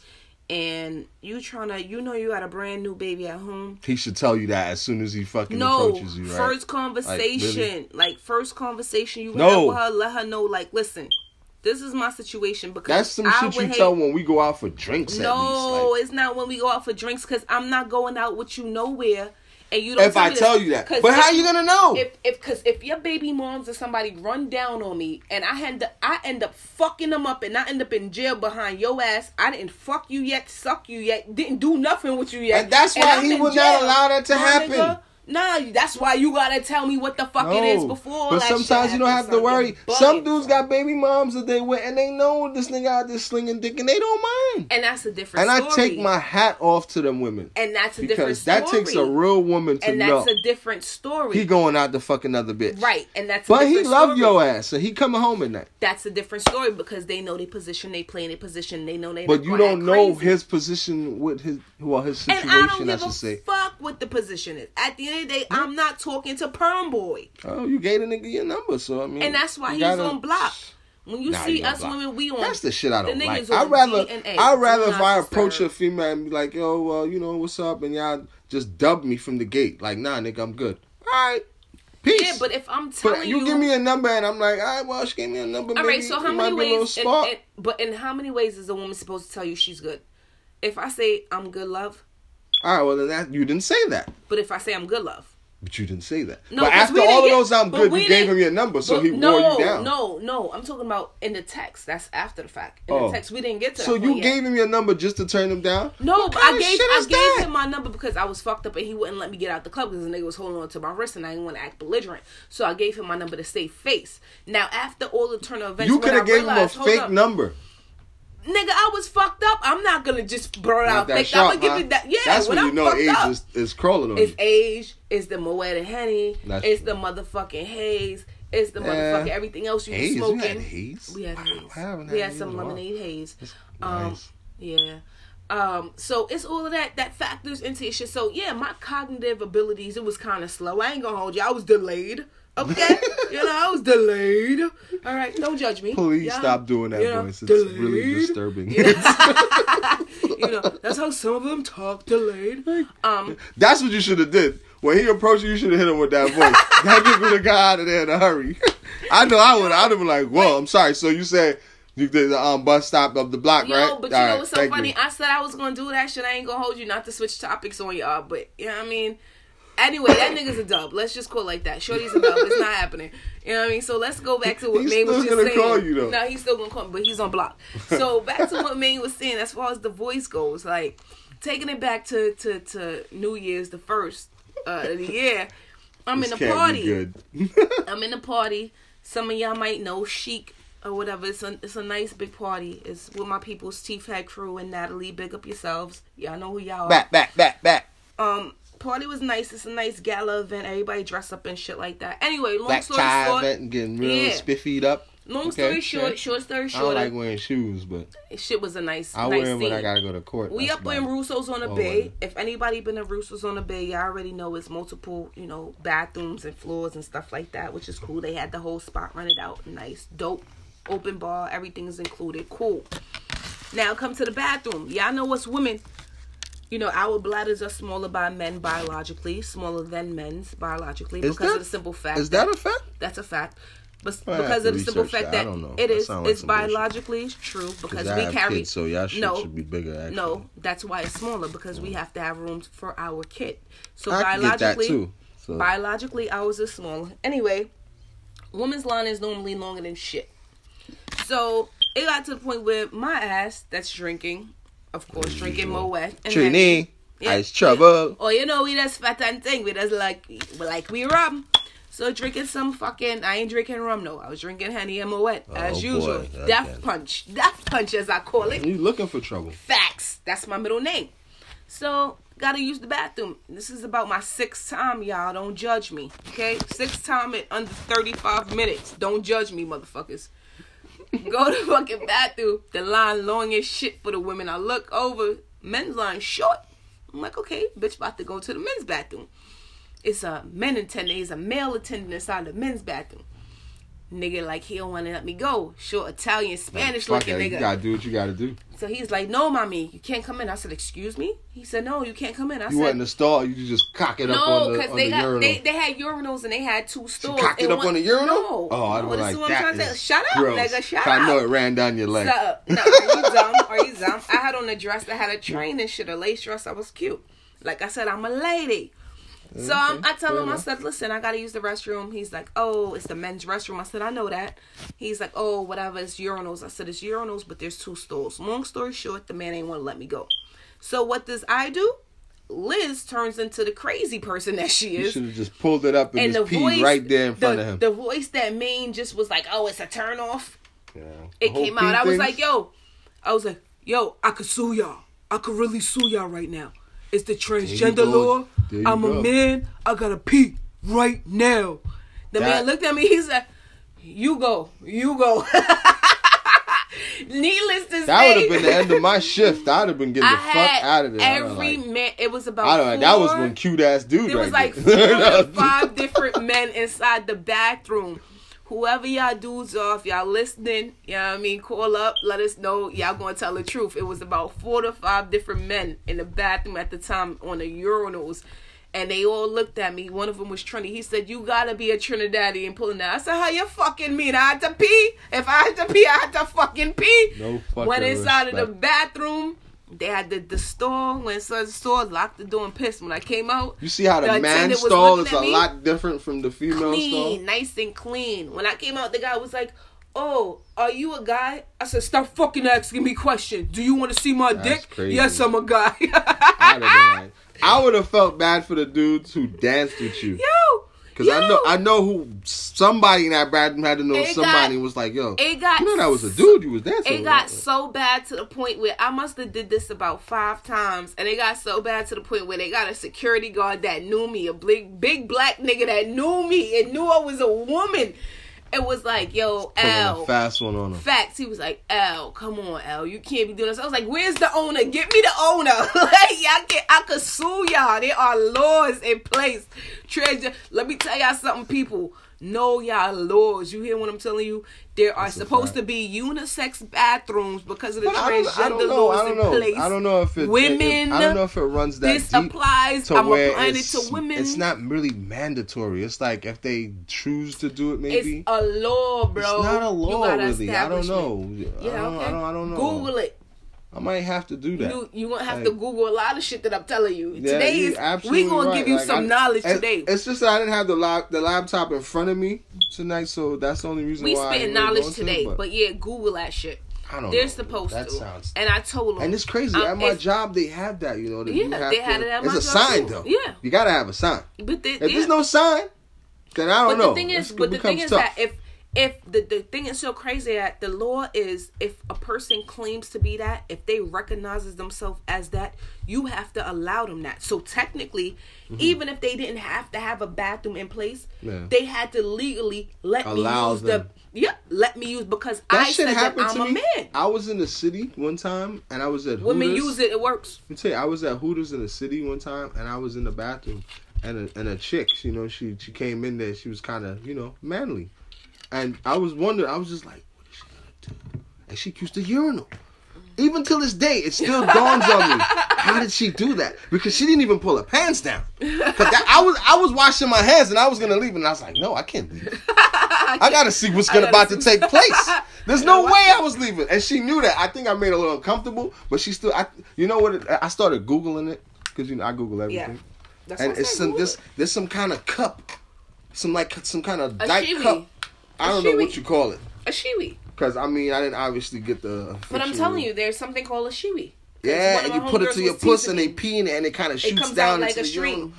S2: and you trying to, you know you got a brand new baby at home.
S1: He should tell you that as soon as he fucking
S2: No,
S1: approaches you, right?
S2: first conversation, like,
S1: really?
S2: first conversation you
S1: No.
S2: have with her, let her know, like, listen, this is my situation because
S1: That's some
S2: I
S1: shit
S2: would
S1: you
S2: hate-
S1: tell when we go out for drinks.
S2: No,
S1: at least. Like,
S2: it's not when we go out for drinks because I'm not going out with you nowhere. And you don't
S1: if I
S2: me
S1: tell
S2: this.
S1: you that,
S2: 'Cause
S1: but
S2: if
S1: how you gonna know?
S2: If if because if your baby moms or somebody run down on me and I end up I end up fucking them up and I end up in jail behind your ass, I didn't fuck you yet, suck you yet, didn't do nothing with you yet,
S1: And that's why
S2: I'm
S1: he
S2: in
S1: would
S2: jail,
S1: not allow that to
S2: my
S1: happen.
S2: nigga, nah, that's why you gotta tell me what the fuck it is before. all
S1: But
S2: that
S1: sometimes
S2: shit
S1: you don't have
S2: happens,
S1: to
S2: son.
S1: worry.
S2: You're
S1: Some
S2: bugging,
S1: dudes
S2: son.
S1: got baby moms that they with, and they know this nigga out there slinging dick, and they don't mind.
S2: And that's a different.
S1: And I
S2: story.
S1: take my hat off to them women
S2: and that's a different
S1: because
S2: story.
S1: that takes a real woman to
S2: and
S1: know
S2: that's a different story.
S1: he going out to fuck another bitch,
S2: Right, and that's a
S1: But he
S2: different
S1: love
S2: story.
S1: your ass, and he coming home at night.
S2: That's a different story because they know their position, they play in their position, they know they.
S1: But
S2: not
S1: you
S2: gonna
S1: don't
S2: act
S1: know
S2: crazy.
S1: his position with his well his
S2: And
S1: situation.
S2: I don't
S1: I,
S2: give
S1: should
S2: a
S1: say.
S2: fuck what the position is. At the end of the day, I'm not talking to Perm Boy,
S1: Oh, you gave the nigga your number, so I mean,
S2: and that's why
S1: you
S2: he's
S1: gotta-
S2: on block. When you
S1: Nah,
S2: see
S1: you on
S2: us
S1: block.
S2: women, we on.
S1: That's the shit I don't
S2: the
S1: like.
S2: niggas
S1: I'd
S2: on
S1: rather,
S2: D and A.
S1: I'd rather
S2: Do
S1: if
S2: not
S1: I approach a
S2: disturb.
S1: female and be like, yo, well, you know, what's up? And y'all just dub me from the gate. Like, nah, nigga, I'm good. All right. Peace.
S2: Yeah, but if I'm telling
S1: But you,
S2: you,
S1: give me a number and I'm like, all right, well, she gave me a number.
S2: all
S1: maybe
S2: right. So how
S1: it might
S2: many
S1: be a little
S2: ways? And,
S1: spark.
S2: and, but in how many ways is a woman supposed to tell you she's good? If I say I'm good love,
S1: All right, well, then that, you didn't say that.
S2: but if I say I'm good love.
S1: But you didn't say that.
S2: No,
S1: but
S2: 'cause
S1: after
S2: we
S1: all
S2: didn't
S1: of
S2: get-
S1: those, I'm
S2: but
S1: good.
S2: we
S1: You gave
S2: didn't-
S1: him your number, so
S2: but
S1: he
S2: no,
S1: wore you down.
S2: No, no, I'm talking about in the text. That's after the fact. In
S1: Oh.
S2: the text, we didn't get to that
S1: So you
S2: point yet.
S1: gave him your number just to turn him down?
S2: No,
S1: What
S2: but
S1: kind
S2: I
S1: of
S2: gave
S1: shit
S2: I
S1: is
S2: gave
S1: that?
S2: him my number because I was fucked up and he wouldn't let me get out the club because the nigga was holding on to my wrist and I didn't want to act belligerent. So I gave him my number to save face. Now after all the turn of events,
S1: You
S2: when
S1: could have
S2: I
S1: gave him a
S2: realized, hold
S1: fake
S2: up,
S1: number.
S2: nigga, I was fucked up. I'm not gonna just burn
S1: Not
S2: out.
S1: that
S2: Fake.
S1: sharp,
S2: I'm gonna
S1: huh?
S2: give it that. Yeah,
S1: That's when,
S2: when
S1: you
S2: I'm
S1: know
S2: fucked
S1: age
S2: up.
S1: is, is crawling on
S2: It's
S1: you.
S2: age. It's the Moet and Henny.
S1: That's
S2: It's
S1: true.
S2: the motherfucking haze. It's the
S1: Yeah.
S2: motherfucking everything else you
S1: Haze?
S2: be
S1: You
S2: smoking.
S1: had haze?
S2: We had
S1: Wow,
S2: haze.
S1: I haven't
S2: We
S1: had
S2: had
S1: haze
S2: some
S1: in a while.
S2: lemonade haze.
S1: That's
S2: Um,
S1: nice.
S2: yeah. Um, so it's all of that that factors into your shit. So yeah, my cognitive abilities, it was kind of slow. I ain't gonna hold you. I was delayed. Okay, you know, I was delayed. All right, don't judge me.
S1: Please
S2: yeah.
S1: stop doing that
S2: You know,
S1: voice. It's
S2: delayed.
S1: really disturbing.
S2: You know, that's how some of them talk. Delayed. Um,
S1: That's what you should have did. When he approached you, you should have hit him with that voice. That nigga would have got out of there in a hurry. I know I would. I'd have been like, "Whoa, I'm sorry." So you said you did the um, bus stop up the block,
S2: yo,
S1: right?
S2: but you
S1: All
S2: know
S1: right,
S2: what's so
S1: thank
S2: funny?
S1: you.
S2: I said I was gonna do that shit. I ain't gonna hold you not to switch topics on y'all, but you know what I mean. Anyway, that nigga's a dub. Let's just call it like that. Shorty's a dub. It's not happening. You know what I mean? So let's go back to what
S1: He's
S2: Maine was
S1: still
S2: just
S1: gonna
S2: saying.
S1: call you, though.
S2: No, he's still gonna call me, but he's on block. So back to what Maine was saying as far as the voice goes, like taking it back to to, to New Year's, the first uh, of the year. I'm
S1: This
S2: in the
S1: can't
S2: party.
S1: be good.
S2: I'm in the party. Some of y'all might know Chic or whatever. It's a it's a nice big party. It's with my people's Teeth Head crew and Natalie. Big up yourselves. Y'all know who y'all are.
S1: Back, back, back, back.
S2: Um, party was nice. It's a nice gala event. Everybody dress up and shit like that. Anyway, long
S1: Black
S2: story
S1: tie
S2: short.
S1: event and getting real
S2: Yeah.
S1: spiffied up.
S2: Long
S1: Okay,
S2: story short,
S1: okay.
S2: short story
S1: I
S2: short.
S1: don't like wearing shoes, but
S2: shit was a nice,
S1: I
S2: nice
S1: wear them
S2: scene.
S1: when I gotta go to court.
S2: We
S1: That's
S2: up in
S1: about it.
S2: Russo's on the
S1: Oh,
S2: Bay.
S1: well.
S2: If anybody been to Russo's on the Bay, y'all already know it's multiple, you know, bathrooms and floors and stuff like that, which is cool. They had the whole spot rented out. Nice, dope, open bar, everything's included. Cool. Now come to the bathroom. Y'all know what's women. You know, our bladders are smaller by men biologically, smaller than men's biologically
S1: Is
S2: because
S1: that-
S2: of the simple fact.
S1: Is that a fact?
S2: That's a fact. But
S1: Well, I have
S2: because
S1: to
S2: of the simple
S1: research
S2: fact
S1: that. I
S2: that
S1: don't know.
S2: it
S1: That
S2: is,
S1: sound like
S2: it's
S1: some bullshit.
S2: biologically true because
S1: Because I
S2: we
S1: have
S2: carry.
S1: kids, so y'all shit
S2: no,
S1: should be bigger. Actually.
S2: no, that's why it's smaller because we have to have room for our kid. So
S1: I can get that
S2: biologically,
S1: too. So.
S2: biologically, ours is smaller. Anyway, woman's line is normally longer than shit. So it got to the point where my ass, that's drinking, of course, drinking Moet. and
S1: Trini,
S2: Yeah.
S1: ice trouble.
S2: Oh, you know, we just fat and thing. We just like, like we rum. So drinking some fucking, I ain't drinking rum, no. I was drinking Henny and Moet, as
S1: Oh,
S2: usual.
S1: boy. Okay.
S2: Death Punch. Death Punch, as I call it.
S1: You looking for trouble?
S2: Facts. That's my middle name. So, gotta use the bathroom. This is about my sixth time, y'all. Don't judge me, okay? Sixth time in under thirty-five minutes. Don't judge me, motherfuckers. Go to the fucking bathroom. The line long as shit for the women. I look over. Men's line short. I'm like, okay, bitch about to go to the men's bathroom. It's a men attendant. He's a male attendant inside the men's bathroom. Nigga, like, he don't want to let me go. Short Italian, Spanish
S1: Fuck
S2: looking
S1: it,
S2: nigga.
S1: You gotta do what you gotta do.
S2: So he's like, no, mommy, you can't come in. I said, excuse me? He said, no, you can't come in. I
S1: You
S2: said,
S1: went in the stall. You just cock it up
S2: no,
S1: on the,
S2: because
S1: on
S2: they
S1: the
S2: got
S1: urinal.
S2: they, they had urinals and they had two stores.
S1: cocked it
S2: And
S1: up
S2: one-
S1: on the urinal?
S2: No.
S1: Oh, I
S2: no,
S1: don't
S2: this
S1: like
S2: is what
S1: that.
S2: I'm trying to say.
S1: is
S2: Shut up,
S1: gross.
S2: nigga. Shut
S1: I know
S2: up.
S1: it ran down your leg.
S2: So, no, are you dumb? Are you dumb? I had on a dress that had a train and shit, a lace dress. I was cute. Like I said, I'm a lady. So um, I tell
S1: fair
S2: him, I
S1: enough.
S2: said, listen, I gotta use the restroom. He's like, oh, it's the men's restroom. I said, I know that. He's like, oh, whatever, it's urinals. I said, it's urinals, but there's two stalls. Long story short, the man ain't want to let me go. So what does I do? Liz turns into the crazy person that she
S1: You
S2: is.
S1: should have just pulled it up and,
S2: And
S1: just
S2: the
S1: peed
S2: voice,
S1: right there in front
S2: the,
S1: of him.
S2: the voice that Maine just was like, oh, it's a turn off.
S1: Yeah.
S2: It
S1: The whole
S2: came
S1: pee
S2: out. I was
S1: thing?
S2: like, yo, I was like, yo, I could sue y'all. I could really sue y'all right now. It's the transgender
S1: go.
S2: law.
S1: There you
S2: I'm
S1: go.
S2: a man. I gotta pee right now. The
S1: That-
S2: man looked at me. He said, you go. You go. Needless to
S1: That
S2: say,
S1: would have been the end of my shift. I'd have been getting
S2: I
S1: the fuck
S2: had
S1: out of there. I'd have
S2: every
S1: like,
S2: man. It was about
S1: I don't know. That was
S2: four-
S1: one cute ass dude.
S2: There was
S1: right
S2: like
S1: there.
S2: four or five different men inside the bathroom. Whoever y'all dudes are, if y'all listening, you know what I mean, call up, let us know. Y'all gonna tell the truth. It was about four to five different men in the bathroom at the time on the urinals. And they all looked at me. One of them was Trini. He said, you gotta be a Trinidadian pulling that. I said, how you fucking mean? I had to pee? If I had to pee, I had to fucking pee.
S1: No fucking
S2: Went inside of the
S1: respect.
S2: bathroom. They had the, the store. Went inside the store, locked the door and pissed. When I came out,
S1: You see how the,
S2: the
S1: man
S2: attendant was
S1: stall
S2: looking
S1: is
S2: at
S1: a
S2: me.
S1: lot different from the female
S2: clean,
S1: stall?
S2: nice and clean. When I came out, the guy was like, oh, are you a guy? I said, stop fucking asking me questions. Do you want to see my
S1: That's
S2: dick?
S1: crazy.
S2: Yes, I'm a guy.
S1: I'd have been like, I would have felt bad for the dudes who danced with you.
S2: Yo,
S1: Because I know I know who somebody in that bathroom had to know
S2: It
S1: somebody
S2: got-
S1: was like, yo,
S2: it got
S1: you know that was a dude you was dancing
S2: It
S1: with.
S2: got so bad to the point where I must have did this about five times, and it got so bad to the point where they got a security guard that knew me, a big big black nigga that knew me and knew I was a woman. It was like, yo,
S1: Pulling a
S2: Al.
S1: fast one on him.
S2: Facts. He was like, Al, come on, Al, you can't be doing this. I was like, where's the owner? Get me the owner. Like, y'all can, I could sue y'all. There are laws in place. Treasure. Let me tell y'all something, people. Know y'all laws. You hear what I'm telling you? There are
S1: That's a
S2: supposed
S1: fact.
S2: to be unisex bathrooms because of the
S1: But I don't, I
S2: transgender
S1: don't know.
S2: laws
S1: I don't
S2: in
S1: know.
S2: place.
S1: I don't know if it.
S2: Women.
S1: It, I don't know if it runs that
S2: This
S1: deep.
S2: applies.
S1: To
S2: I'm
S1: where
S2: applying it
S1: it's,
S2: to women.
S1: It's not really mandatory. It's like if they choose to do it, maybe.
S2: It's a law, bro.
S1: It's not a law,
S2: You gotta
S1: really. I don't
S2: establish
S1: know.
S2: it. Yeah,
S1: I don't,
S2: okay.
S1: I don't, I don't know.
S2: Google it.
S1: I might have to do that.
S2: You you gonna have
S1: Like-
S2: to Google a lot of shit that I'm telling you.
S1: Yeah,
S2: Today
S1: you're
S2: is
S1: absolutely
S2: we gonna
S1: right.
S2: give you
S1: Like,
S2: some
S1: I-
S2: knowledge
S1: it-
S2: today.
S1: It's just that I didn't have the lap, the laptop in front of me tonight, so that's the only reason
S2: We
S1: why. I
S2: spitting
S1: ain't really
S2: knowledge
S1: going to,
S2: today,
S1: but
S2: but yeah, Google that shit.
S1: I don't
S2: They're
S1: know.
S2: supposed
S1: That
S2: to.
S1: sounds.
S2: And I told them.
S1: And it's crazy.
S2: um,
S1: At my
S2: it's-
S1: job, they have that. You know, that you
S2: Yeah,
S1: have
S2: they
S1: to,
S2: had it at
S1: it's
S2: my
S1: a
S2: job,
S1: sign,
S2: too.
S1: though.
S2: Yeah.
S1: You gotta have a sign.
S2: But the,
S1: If
S2: yeah.
S1: there's no sign, then I don't
S2: but
S1: know.
S2: the thing is,
S1: It's- it
S2: but the thing
S1: becomes
S2: is
S1: tough.
S2: that if if the the thing is so crazy that the law is if a person claims to be that, if they recognizes themselves as that, you have to allow them that. So technically,
S1: Mm-hmm.
S2: even if they didn't have to have a bathroom in place,
S1: Yeah.
S2: they had to legally let
S1: Allow
S2: me use
S1: them.
S2: the yeah, let me use because
S1: that
S2: I
S1: shit
S2: said that
S1: happened
S2: I'm
S1: to
S2: a
S1: me.
S2: man.
S1: I was in the city one time, and I was at
S2: Women
S1: Hooters.
S2: use it, it works.
S1: Let me tell you, I was at Hooters in the city one time, and I was in the bathroom, and a, and a chick, you know, she she came in there. She was kind of, you know, manly, and I was wondering. I was just like, what is she gonna do? And she used the urinal. Even till this day, it still dawns on me. How did she do that? Because she didn't even pull her pants down. 'Cause that, I was I was washing my hands and I was gonna leave, and I was like, no, I can't leave. I gotta see what's gonna about to take place. There's no way I was leaving, and she knew that. I think I made her a little uncomfortable, but she still. I, you know what? It, I started googling it because you know I Google everything.
S2: Yeah. That's
S1: And
S2: what I
S1: it's
S2: said,
S1: some
S2: Google
S1: this
S2: it.
S1: there's some kind of cup, some like some kind of
S2: A
S1: dyke
S2: shiwi.
S1: cup. I
S2: A
S1: don't know
S2: shiwi.
S1: what you call it,
S2: a shiwi.
S1: because I mean I didn't obviously get the.
S2: But I'm
S1: official-
S2: telling you, there's something called a shiwi. 'Cause
S1: Yeah,
S2: one of
S1: and
S2: my
S1: you put it
S2: homegirls
S1: to your
S2: was
S1: puss and they
S2: teasing me.
S1: pee in it and it kind of
S2: It
S1: shoots
S2: comes
S1: down
S2: out like
S1: into
S2: a
S1: the
S2: stream.
S1: urinal.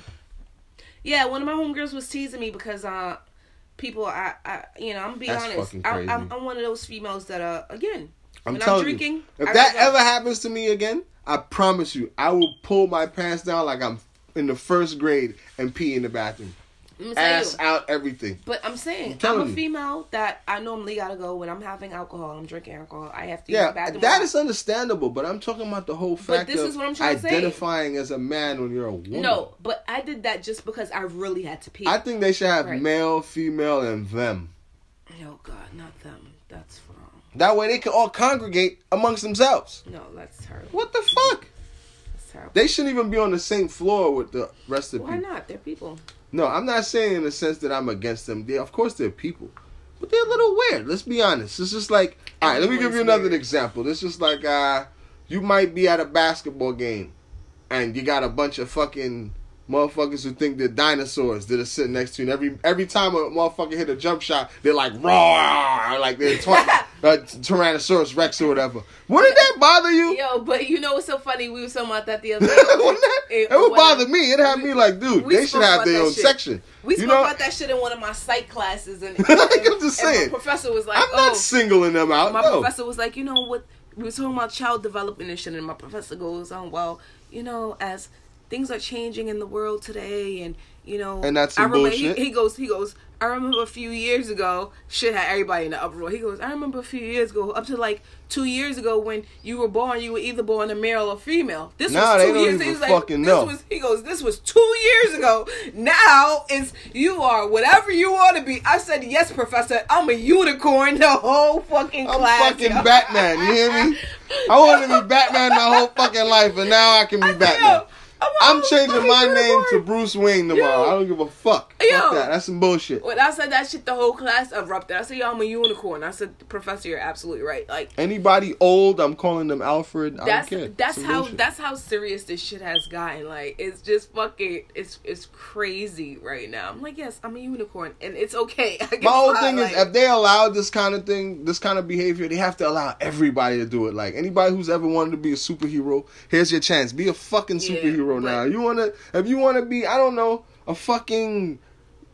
S2: Yeah, one of my homegirls was teasing me because uh, people, I, I, you know, I'm gonna be
S1: That's
S2: honest.
S1: fucking
S2: I,
S1: crazy.
S2: I'm, I'm one of those females that, uh, again,
S1: I'm
S2: when
S1: telling
S2: I'm drinking,
S1: you, if
S2: I
S1: that
S2: gotta go.
S1: ever happens to me again, I promise you, I will pull my pants down like I'm in the first grade and pee in the bathroom.
S2: I'm gonna tell
S1: Ass
S2: you.
S1: out, everything.
S2: But I'm saying,
S1: I'm
S2: I'm,
S1: telling
S2: a
S1: you.
S2: female that I normally gotta go when I'm having alcohol. I'm drinking alcohol. I have to use
S1: Yeah,
S2: the bathroom.
S1: that
S2: a
S1: is
S2: lot.
S1: understandable, but I'm talking about the whole fact
S2: this
S1: of
S2: is what I'm trying to say.
S1: identifying as a man when you're a woman.
S2: No, but I did that just because I really had to pee.
S1: I think they should have
S2: Right.
S1: male, female, and them.
S2: Oh God, not them. That's wrong.
S1: That way they can all congregate amongst themselves.
S2: No, that's terrible.
S1: What the fuck?
S2: That's terrible.
S1: They shouldn't even be on the same floor with the rest of the
S2: Why
S1: people.
S2: not? They're people.
S1: No, I'm not saying in the sense that I'm against them. They, of course, they're people, but they're a little weird. Let's be honest. It's just like, all right. Let me give you
S2: Everyone's
S1: another
S2: weird.
S1: example. It's just like, uh, you might be at a basketball game, and you got a bunch of fucking motherfuckers who think they're dinosaurs that are sitting next to you. And every every time a motherfucker hit a jump shot, they're like raw, like they're t- uh, Tyrannosaurus Rex or whatever. Wouldn't that bother you?
S2: Yo, but you know what's so funny? We were talking about that the other day.
S1: Wouldn't that?
S2: It-
S1: It would
S2: when I-
S1: bother me. It had me like, dude,
S2: we
S1: they should
S2: spoke
S1: have
S2: about
S1: their
S2: that
S1: own
S2: shit.
S1: section.
S2: We
S1: You
S2: spoke
S1: know?
S2: about that shit in one of my psych classes, and, and,
S1: I'm
S2: and-
S1: just
S2: and
S1: saying.
S2: my professor was like,
S1: I'm
S2: "Oh,
S1: not singling them out.
S2: my
S1: no.
S2: professor was like, you know what? We were talking about child development and shit, and my professor goes, "Oh, well, you know, as things are changing in the world today, and you know,
S1: And that's
S2: I
S1: some
S2: remember."
S1: bullshit.
S2: He, he goes, he goes. I remember a few years ago, shit had everybody in the uproar. He goes, I remember a few years ago, up to like two years ago, when you were born, you were either born a male or female. This
S1: Nah,
S2: was
S1: they
S2: two
S1: don't
S2: years.
S1: even
S2: He's like,
S1: fucking
S2: this
S1: know.
S2: was. He goes, this was two years ago. Now it's you are whatever you want to be. I said, yes, professor. I'm a unicorn. The whole fucking
S1: I'm
S2: class.
S1: fucking
S2: yo.
S1: Batman. You hear me? I wanted to be Batman my whole fucking life, and now I can be
S2: I said,
S1: Batman.
S2: yo, I'm, a
S1: I'm
S2: whole
S1: changing
S2: fucking
S1: my name
S2: unicorn.
S1: to Bruce Wayne tomorrow.
S2: Yo.
S1: I don't give a fuck.
S2: Yo.
S1: Fuck that. That's some bullshit.
S2: When I said that shit, the whole class erupted. I said, yo, I'm a unicorn. I said, professor, you're absolutely right. Like,
S1: Anybody old, I'm calling them Alfred. I
S2: that's
S1: don't care.
S2: that's
S1: Some
S2: how
S1: bullshit.
S2: that's how serious this shit has gotten. Like, it's just fucking it's it's crazy right now. I'm like, yes, I'm a unicorn, and it's okay. I can
S1: My whole
S2: fly,
S1: thing
S2: like,
S1: is, if they allow this kind of thing, this kind of behavior, they have to allow everybody to do it. Like, anybody who's ever wanted to be a superhero, here's your chance. Be a fucking
S2: Yeah,
S1: superhero
S2: but-
S1: now. You wanna, if you wanna be, I don't know, a fucking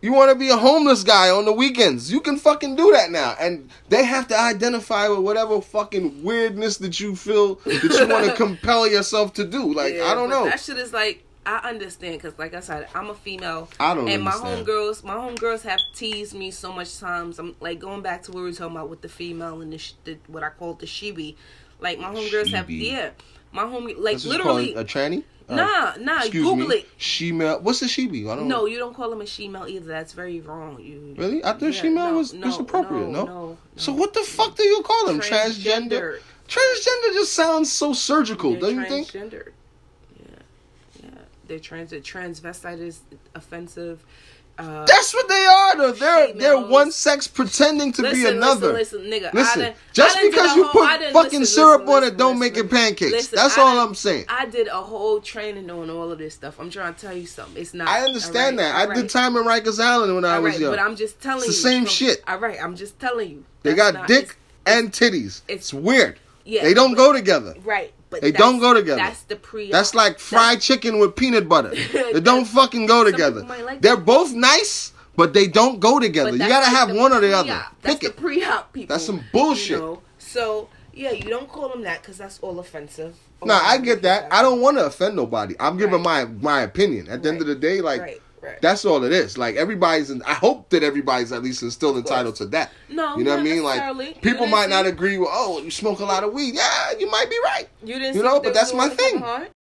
S1: You want to be a homeless guy on the weekends. You can fucking do that now. And they have to identify with whatever fucking weirdness that you feel that you want to compel yourself to do. Like,
S2: yeah,
S1: I don't know.
S2: That shit is like, I understand, because like I said, I'm a female.
S1: I don't
S2: And
S1: understand.
S2: my homegirls, my homegirls have teased me so much times. I'm like, going back to what we were talking about with the female and the, sh- the what I call the shibi. Like, my homegirls have,
S1: Shibi.
S2: yeah. My homie, like,
S1: Let's just
S2: literally.
S1: call it a tranny? Uh,
S2: Nah, nah,
S1: excuse
S2: Google
S1: me.
S2: it.
S1: She-male. What's a she-be? I don't know.
S2: No, you don't call him a she-male either. That's very wrong. You
S1: Really? I thought
S2: yeah,
S1: she-male
S2: no,
S1: was,
S2: no,
S1: was appropriate, no,
S2: no, no?
S1: So what the fuck do you call them? Transgender?
S2: Transgender.
S1: Transgender just sounds so surgical,
S2: They're
S1: don't you think?
S2: transgendered. Yeah, yeah. They're trans. Transvestite is offensive. Uh,
S1: That's what they are, though. They're
S2: Females.
S1: they're one sex pretending to
S2: listen,
S1: be another.
S2: Listen, listen, nigga.
S1: Listen,
S2: I done,
S1: just
S2: I done
S1: because
S2: did a
S1: you
S2: whole,
S1: put
S2: I done,
S1: fucking
S2: listen,
S1: syrup
S2: listen,
S1: on it,
S2: listen,
S1: don't
S2: listen,
S1: make it pancakes.
S2: listen,
S1: That's
S2: I
S1: all
S2: done,
S1: I'm saying.
S2: I did a whole training on all of this stuff. I'm trying to tell you something. It's not.
S1: I understand
S2: all right,
S1: that. I
S2: all
S1: did
S2: right.
S1: time in Rikers Island when I
S2: All
S1: was
S2: right,
S1: young.
S2: but I'm just telling
S1: It's
S2: you.
S1: the same
S2: from-
S1: shit.
S2: All right, I'm just telling you.
S1: They
S2: That's
S1: got
S2: not-
S1: dick
S2: it's-
S1: and titties.
S2: it's-
S1: It's weird.
S2: Yeah,
S1: They don't
S2: but-
S1: go together.
S2: Right, but
S1: They
S2: that's-
S1: don't go together.
S2: That's the pre.
S1: That's like fried chicken with peanut butter. They don't fucking go
S2: Some
S1: together.
S2: people might like
S1: They're
S2: that.
S1: both nice, but they don't go together.
S2: But
S1: You
S2: that's
S1: gotta
S2: like
S1: have
S2: the
S1: one or the
S2: pre-op.
S1: other.
S2: That's
S1: Pick
S2: the
S1: it.
S2: pre-op people.
S1: That's some bullshit.
S2: You know? So yeah, you don't call them that because that's all offensive.
S1: Nah, I get that. I don't want to offend nobody. I'm giving
S2: Right.
S1: my my opinion. At the end of the day, like
S2: Right, right.
S1: that's all it is. Like everybody's, in, I hope that everybody's at least still entitled to that.
S2: No,
S1: you know what I
S2: not
S1: mean?
S2: necessarily.
S1: Like
S2: You
S1: people
S2: didn't
S1: might not
S2: see-
S1: agree with. Oh, you smoke a lot of weed. Yeah, you might be right.
S2: You didn't.
S1: You
S2: see
S1: know,
S2: what
S1: but
S2: they
S1: that's
S2: were
S1: my
S2: doing to Kevin
S1: thing.
S2: Hart?